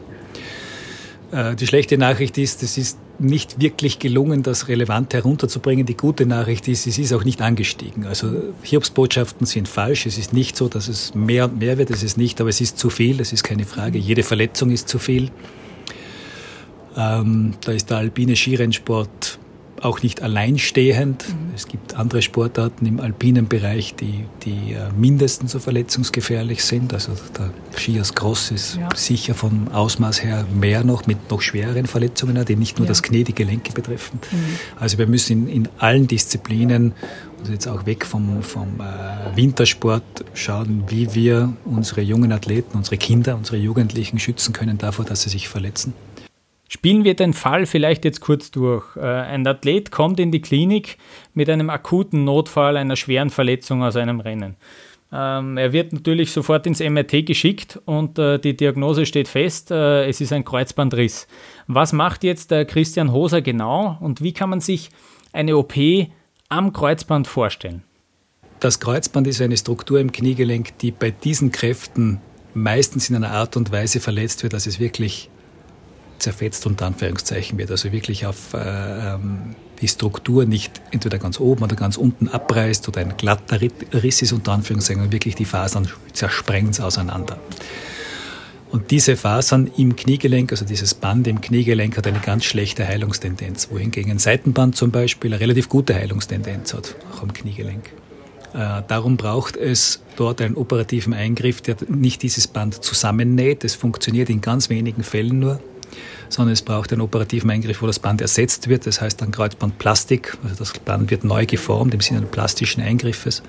Äh, die schlechte Nachricht ist, es ist nicht wirklich gelungen, das relevant herunterzubringen. Die gute Nachricht ist, es ist auch nicht angestiegen. Also Hiobsbotschaften sind falsch. Es ist nicht so, dass es mehr und mehr wird. Es ist nicht, aber es ist zu viel. Das ist keine Frage. Jede Verletzung ist zu viel. Ähm, da ist der alpine Skirennsport auch nicht alleinstehend. Mhm. Es gibt andere Sportarten im alpinen Bereich, die, die mindestens so verletzungsgefährlich sind. Also der Skiers Cross ist ja. sicher vom Ausmaß her mehr noch, mit noch schwereren Verletzungen, die nicht nur ja. das Knie, die Gelenke betreffen. Mhm. Also wir müssen in, in allen Disziplinen, also jetzt auch weg vom, vom äh, Wintersport, schauen, wie wir unsere jungen Athleten, unsere Kinder, unsere Jugendlichen schützen können davor, dass sie sich verletzen. Spielen wir den Fall vielleicht jetzt kurz durch. Ein Athlet kommt in die Klinik mit einem akuten Notfall, einer schweren Verletzung aus einem Rennen. Er wird natürlich sofort ins M R T geschickt und die Diagnose steht fest, es ist ein Kreuzbandriss. Was macht jetzt der Christian Hoser genau und wie kann man sich eine O P am Kreuzband vorstellen? Das Kreuzband ist eine Struktur im Kniegelenk, die bei diesen Kräften meistens in einer Art und Weise verletzt wird, dass es wirklich zerfetzt unter Anführungszeichen wird, also wirklich auf äh, die Struktur nicht entweder ganz oben oder ganz unten abreißt oder ein glatter Riss ist unter Anführungszeichen und wirklich die Fasern zersprengen es auseinander. Und diese Fasern im Kniegelenk, also dieses Band im Kniegelenk hat eine ganz schlechte Heilungstendenz, wohingegen ein Seitenband zum Beispiel eine relativ gute Heilungstendenz hat, auch am Kniegelenk. Äh, darum braucht es dort einen operativen Eingriff, der nicht dieses Band zusammennäht, das funktioniert in ganz wenigen Fällen nur, sondern es braucht einen operativen Eingriff, wo das Band ersetzt wird. Das heißt dann Kreuzbandplastik, also das Band wird neu geformt im Sinne eines plastischen Eingriffes.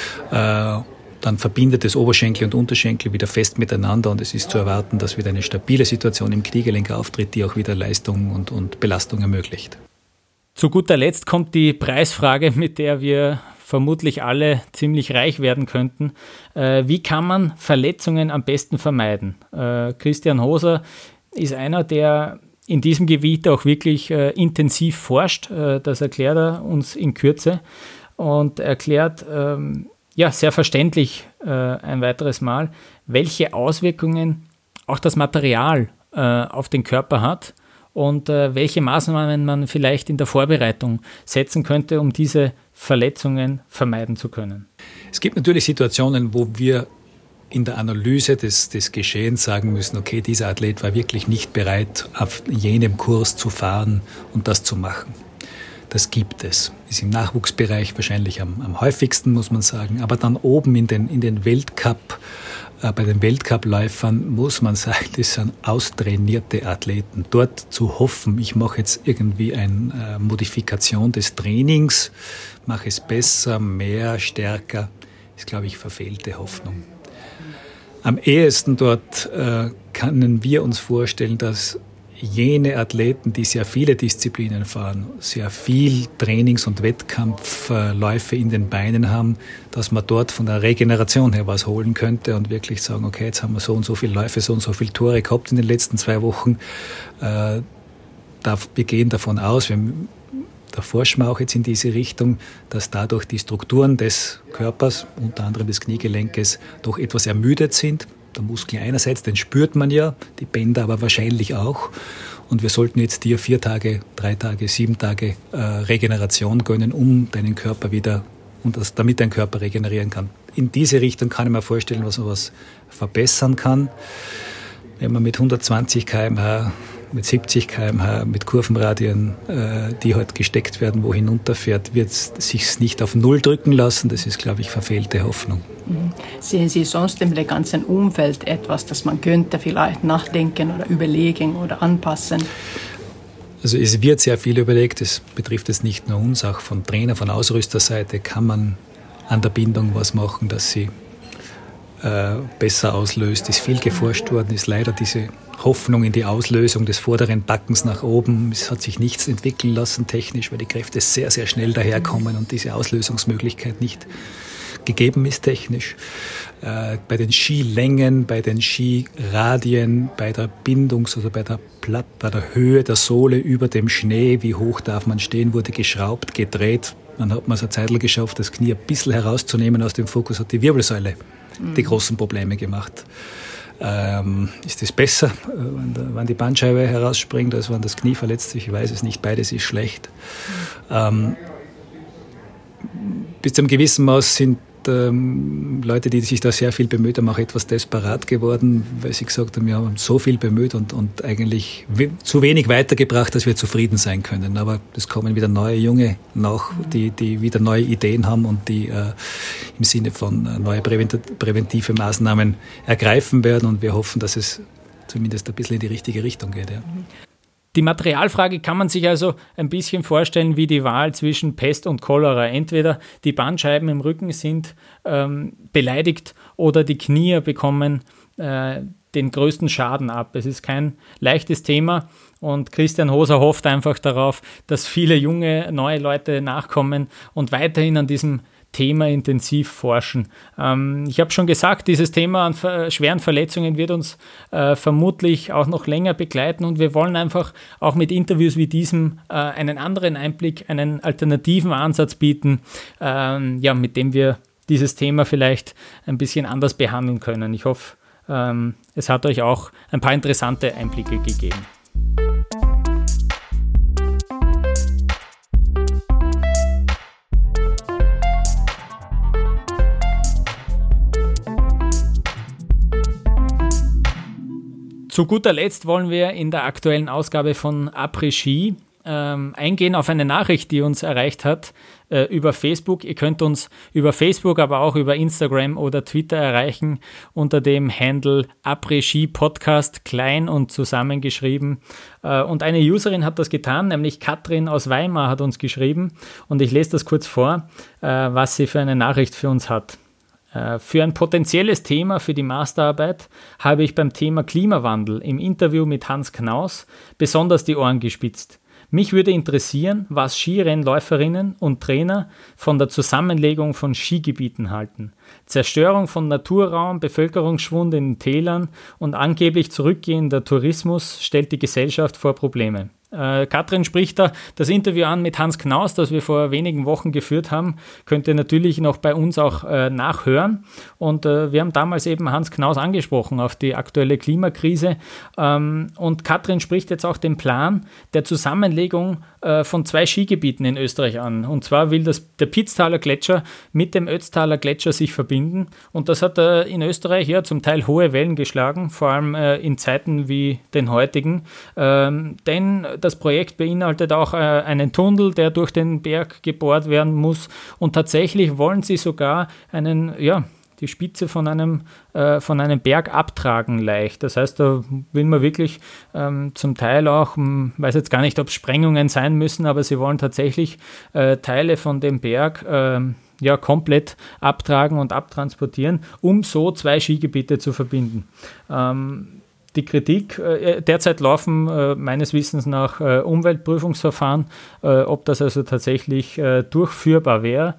Äh, dann verbindet es Oberschenkel und Unterschenkel wieder fest miteinander und es ist zu erwarten, dass wieder eine stabile Situation im Kniegelenk auftritt, die auch wieder Leistung und, und Belastung ermöglicht. Zu guter Letzt kommt die Preisfrage, mit der wir vermutlich alle ziemlich reich werden könnten. Äh, wie kann man Verletzungen am besten vermeiden? Äh, Christian Hoser ist einer, der in diesem Gebiet auch wirklich äh, intensiv forscht. Äh, das erklärt er uns in Kürze und erklärt ähm, ja, sehr verständlich äh, ein weiteres Mal, welche Auswirkungen auch das Material äh, auf den Körper hat und äh, welche Maßnahmen man vielleicht in der Vorbereitung setzen könnte, um diese Verletzungen vermeiden zu können. Es gibt natürlich Situationen, wo wir in der Analyse des, des Geschehens sagen müssen, okay, dieser Athlet war wirklich nicht bereit, auf jenem Kurs zu fahren und das zu machen. Das gibt es. Ist im Nachwuchsbereich wahrscheinlich am, am häufigsten, muss man sagen. Aber dann oben in den, in den Weltcup, äh, bei den Weltcup-Läufern muss man sagen, das sind austrainierte Athleten. Dort zu hoffen, ich mache jetzt irgendwie eine äh, Modifikation des Trainings, mache es besser, mehr, stärker, ist, glaube ich, verfehlte Hoffnung. Am ehesten dort äh, können wir uns vorstellen, dass jene Athleten, die sehr viele Disziplinen fahren, sehr viel Trainings- und Wettkampfläufe in den Beinen haben, dass man dort von der Regeneration her was holen könnte und wirklich sagen, okay, jetzt haben wir so und so viele Läufe, so und so viele Tore gehabt in den letzten zwei Wochen. Äh, wir gehen davon aus, wir Da forschen wir auch jetzt in diese Richtung, dass dadurch die Strukturen des Körpers, unter anderem des Kniegelenkes, doch etwas ermüdet sind. Der Muskel einerseits, den spürt man ja, die Bänder aber wahrscheinlich auch. Und wir sollten jetzt dir vier Tage, drei Tage, sieben Tage äh, Regeneration gönnen, um deinen Körper wieder, und das, damit dein Körper regenerieren kann. In diese Richtung kann ich mir vorstellen, was man was verbessern kann. Wenn man mit hundertzwanzig Kilometer pro Stunde, mit siebzig Kilometer pro Stunde, mit Kurvenradien, äh, die halt gesteckt werden, wo hinunterfährt, wird es sich nicht auf Null drücken lassen. Das ist, glaube ich, verfehlte Hoffnung. Sehen Sie sonst im ganzen Umfeld etwas, das man könnte vielleicht nachdenken oder überlegen oder anpassen? Also es wird sehr viel überlegt. Es betrifft jetzt nicht nur uns, auch von Trainer, von Ausrüsterseite kann man an der Bindung was machen, dass sie äh, besser auslöst. Ist viel geforscht worden, ist leider diese Hoffnung in die Auslösung des vorderen Backens nach oben. Es hat sich nichts entwickeln lassen technisch, weil die Kräfte sehr, sehr schnell daherkommen und diese Auslösungsmöglichkeit nicht gegeben ist technisch. Äh, bei den Skilängen, bei den Skiradien, bei der Bindungs- oder bei der, Platt, bei der Höhe der Sohle über dem Schnee, wie hoch darf man stehen, wurde geschraubt, gedreht. Dann hat man es eine Zeit geschafft, das Knie ein bisschen herauszunehmen aus dem Fokus, hat die Wirbelsäule mhm. die großen Probleme gemacht. Ähm, ist es besser, wenn, der, wenn die Bandscheibe herausspringt, als wenn das Knie verletzt sich? Ich weiß es nicht, beides ist schlecht. Mhm. Ähm, bis zu einem gewissen Maß sind ähm, Leute, die sich da sehr viel bemüht haben, auch etwas desperat geworden, weil sie gesagt haben, wir haben so viel bemüht und, und eigentlich we- zu wenig weitergebracht, dass wir zufrieden sein können. Aber es kommen wieder neue Junge nach, die, die wieder neue Ideen haben und die äh, im Sinne von äh, neue prävent- präventive Maßnahmen ergreifen werden. Und wir hoffen, dass es zumindest ein bisschen in die richtige Richtung geht. Ja. Die Materialfrage kann man sich also ein bisschen vorstellen wie die Wahl zwischen Pest und Cholera. Entweder die Bandscheiben im Rücken sind ähm, beleidigt oder die Knie bekommen äh, den größten Schaden ab. Es ist kein leichtes Thema und Christian Hoser hofft einfach darauf, dass viele junge, neue Leute nachkommen und weiterhin an diesem Thema intensiv forschen. Ähm, ich habe schon gesagt, dieses Thema an ver- schweren Verletzungen wird uns äh, vermutlich auch noch länger begleiten und wir wollen einfach auch mit Interviews wie diesem äh, einen anderen Einblick, einen alternativen Ansatz bieten, ähm, ja, mit dem wir dieses Thema vielleicht ein bisschen anders behandeln können. Ich hoffe, ähm, es hat euch auch ein paar interessante Einblicke gegeben. Zu guter Letzt wollen wir in der aktuellen Ausgabe von Après-Ski ähm, eingehen auf eine Nachricht, die uns erreicht hat äh, über Facebook. Ihr könnt uns über Facebook, aber auch über Instagram oder Twitter erreichen unter dem Handle Après-Ski Podcast, klein und zusammengeschrieben. Äh, und eine Userin hat das getan, nämlich Katrin aus Weimar hat uns geschrieben und ich lese das kurz vor, äh, was sie für eine Nachricht für uns hat. Für ein potenzielles Thema für die Masterarbeit habe ich beim Thema Klimawandel im Interview mit Hans Knaus besonders die Ohren gespitzt. Mich würde interessieren, was Skirennläuferinnen und Trainer von der Zusammenlegung von Skigebieten halten. Zerstörung von Naturraum, Bevölkerungsschwund in den Tälern und angeblich zurückgehender Tourismus stellt die Gesellschaft vor Probleme. Äh, Katrin spricht da das Interview an mit Hans Knaus, das wir vor wenigen Wochen geführt haben. Könnt ihr natürlich noch bei uns auch äh, nachhören. Und äh, wir haben damals eben Hans Knaus angesprochen auf die aktuelle Klimakrise. Ähm, und Katrin spricht jetzt auch den Plan der Zusammenlegung äh, von zwei Skigebieten in Österreich an. Und zwar will das, der Pitztaler Gletscher mit dem Ötztaler Gletscher sich verbinden. Und das hat äh, in Österreich ja zum Teil hohe Wellen geschlagen, vor allem äh, in Zeiten wie den heutigen. Ähm, denn das Projekt beinhaltet auch äh, einen Tunnel, der durch den Berg gebohrt werden muss. Und tatsächlich wollen sie sogar einen, ja, die Spitze von einem, äh, von einem Berg abtragen leicht. Das heißt, da will man wirklich ähm, zum Teil auch, ich weiß jetzt gar nicht, ob Sprengungen sein müssen, aber sie wollen tatsächlich äh, Teile von dem Berg äh, ja, komplett abtragen und abtransportieren, um so zwei Skigebiete zu verbinden. Ähm, Die Kritik, äh, derzeit laufen äh, meines Wissens nach äh, Umweltprüfungsverfahren, äh, ob das also tatsächlich äh, durchführbar wäre.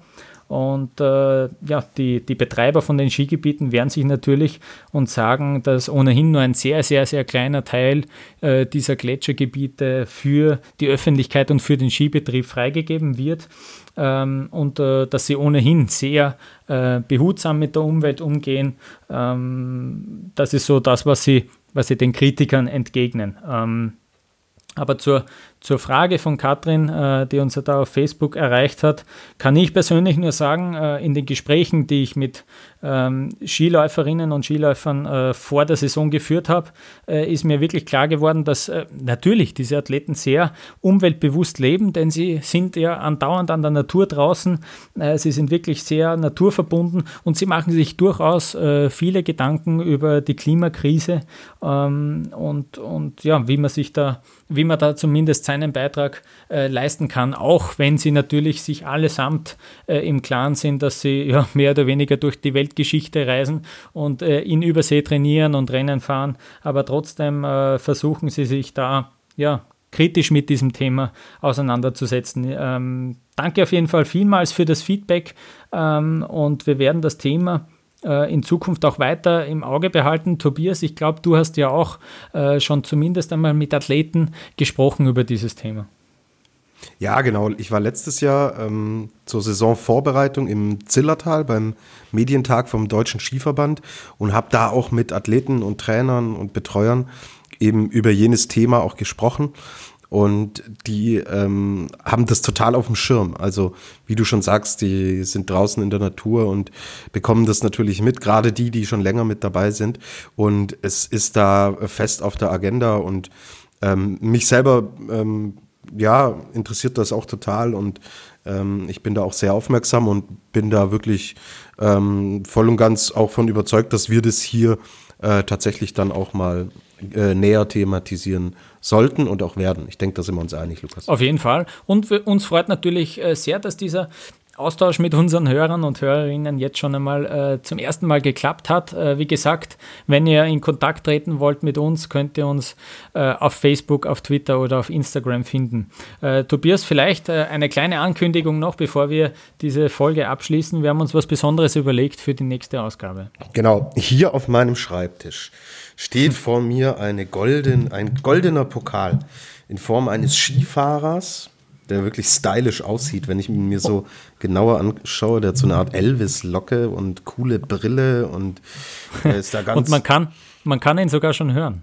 Und äh, ja, die, die Betreiber von den Skigebieten wehren sich natürlich und sagen, dass ohnehin nur ein sehr, sehr, sehr kleiner Teil äh, dieser Gletschergebiete für die Öffentlichkeit und für den Skibetrieb freigegeben wird. Ähm, und äh, dass sie ohnehin sehr äh, behutsam mit der Umwelt umgehen. Ähm, das ist so das, was sie, was sie den Kritikern entgegnen. Ähm, aber zur, zur Frage von Katrin, äh, die uns da auf Facebook erreicht hat, kann ich persönlich nur sagen, äh, in den Gesprächen, die ich mit ähm, Skiläuferinnen und Skiläufern äh, vor der Saison geführt habe, äh, ist mir wirklich klar geworden, dass äh, natürlich diese Athleten sehr umweltbewusst leben, denn sie sind ja andauernd an der Natur draußen, äh, sie sind wirklich sehr naturverbunden und sie machen sich durchaus äh, viele Gedanken über die Klimakrise ähm, und, und ja, wie man sich da, wie man da zumindest seinen Beitrag äh, leisten kann, auch wenn sie natürlich sich allesamt äh, im Klaren sind, dass sie ja, mehr oder weniger durch die Weltgeschichte reisen und äh, in Übersee trainieren und Rennen fahren, aber trotzdem äh, versuchen sie sich da ja, kritisch mit diesem Thema auseinanderzusetzen. Ähm, danke auf jeden Fall vielmals für das Feedback ähm, und wir werden das Thema in Zukunft auch weiter im Auge behalten. Tobias, ich glaube, du hast ja auch äh, schon zumindest einmal mit Athleten gesprochen über dieses Thema. Ja, genau. Ich war letztes Jahr ähm, zur Saisonvorbereitung im Zillertal beim Medientag vom Deutschen Skiverband und habe da auch mit Athleten und Trainern und Betreuern eben über jenes Thema auch gesprochen. und die ähm, haben das total auf dem Schirm. Also wie du schon sagst, die sind draußen in der Natur und bekommen das natürlich mit, gerade die, die schon länger mit dabei sind. Und es ist da fest auf der Agenda und ähm, mich selber ähm, ja, interessiert das auch total und ähm, ich bin da auch sehr aufmerksam und bin da wirklich ähm, voll und ganz auch von überzeugt, dass wir das hier äh, tatsächlich dann auch mal äh, näher thematisieren sollten und auch werden. Ich denke, da sind wir uns einig, Lukas. Auf jeden Fall. Und für uns freut natürlich äh, sehr, dass dieser Austausch mit unseren Hörern und Hörerinnen jetzt schon einmal äh, zum ersten Mal geklappt hat. Äh, wie gesagt, wenn ihr in Kontakt treten wollt mit uns, könnt ihr uns äh, auf Facebook, auf Twitter oder auf Instagram finden. Äh, Tobias, vielleicht äh, eine kleine Ankündigung noch, bevor wir diese Folge abschließen. Wir haben uns was Besonderes überlegt für die nächste Ausgabe. Genau, hier auf meinem Schreibtisch steht vor mir eine golden, ein goldener Pokal in Form eines Skifahrers, der wirklich stylisch aussieht, wenn ich ihn mir so genauer anschaue. Der hat so eine Art Elvis-Locke und coole Brille und der ist da ganz... Und man kann, man kann ihn sogar schon hören.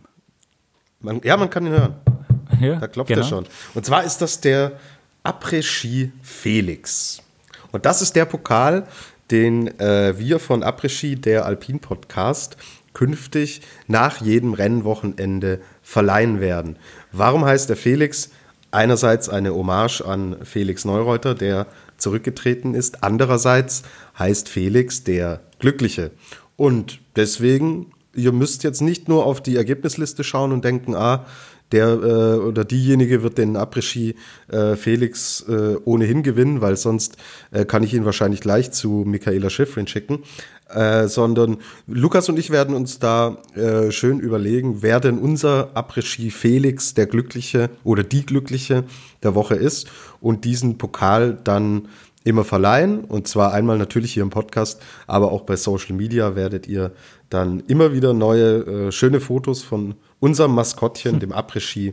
Man, ja, man kann ihn hören. Ja, da klopft genau. er schon. Und zwar ist das der Après-Ski Felix. Und das ist der Pokal, den äh, wir von Après-Ski, der Alpin-Podcast, künftig nach jedem Rennwochenende verleihen werden. Warum heißt der Felix? Einerseits eine Hommage an Felix Neureuter, der zurückgetreten ist. Andererseits heißt Felix der Glückliche. Und deswegen, ihr müsst jetzt nicht nur auf die Ergebnisliste schauen und denken, ah, der äh, oder diejenige wird den Après-Ski äh, Felix äh, ohnehin gewinnen, weil sonst äh, kann ich ihn wahrscheinlich gleich zu Michaela Schifrin schicken. Äh, sondern Lukas und ich werden uns da äh, schön überlegen, wer denn unser Après-Ski Felix, der Glückliche oder die Glückliche der Woche ist und diesen Pokal dann immer verleihen und zwar einmal natürlich hier im Podcast, aber auch bei Social Media werdet ihr dann immer wieder neue, äh, schöne Fotos von unserem Maskottchen, dem Après-Ski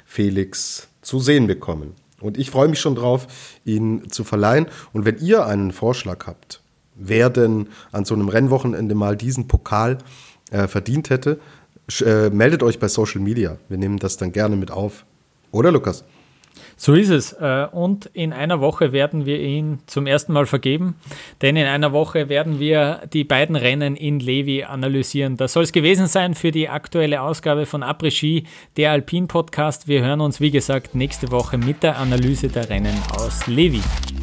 Felix, zu sehen bekommen. Und ich freue mich schon drauf, ihn zu verleihen. Und wenn ihr einen Vorschlag habt, wer denn an so einem Rennwochenende mal diesen Pokal äh, verdient hätte, sch- äh, meldet euch bei Social Media. Wir nehmen das dann gerne mit auf. Oder, Lukas? So ist es. Und in einer Woche werden wir ihn zum ersten Mal vergeben, denn in einer Woche werden wir die beiden Rennen in Levi analysieren. Das soll es gewesen sein für die aktuelle Ausgabe von Après-Ski, der Alpin-Podcast. Wir hören uns, wie gesagt, nächste Woche mit der Analyse der Rennen aus Levi.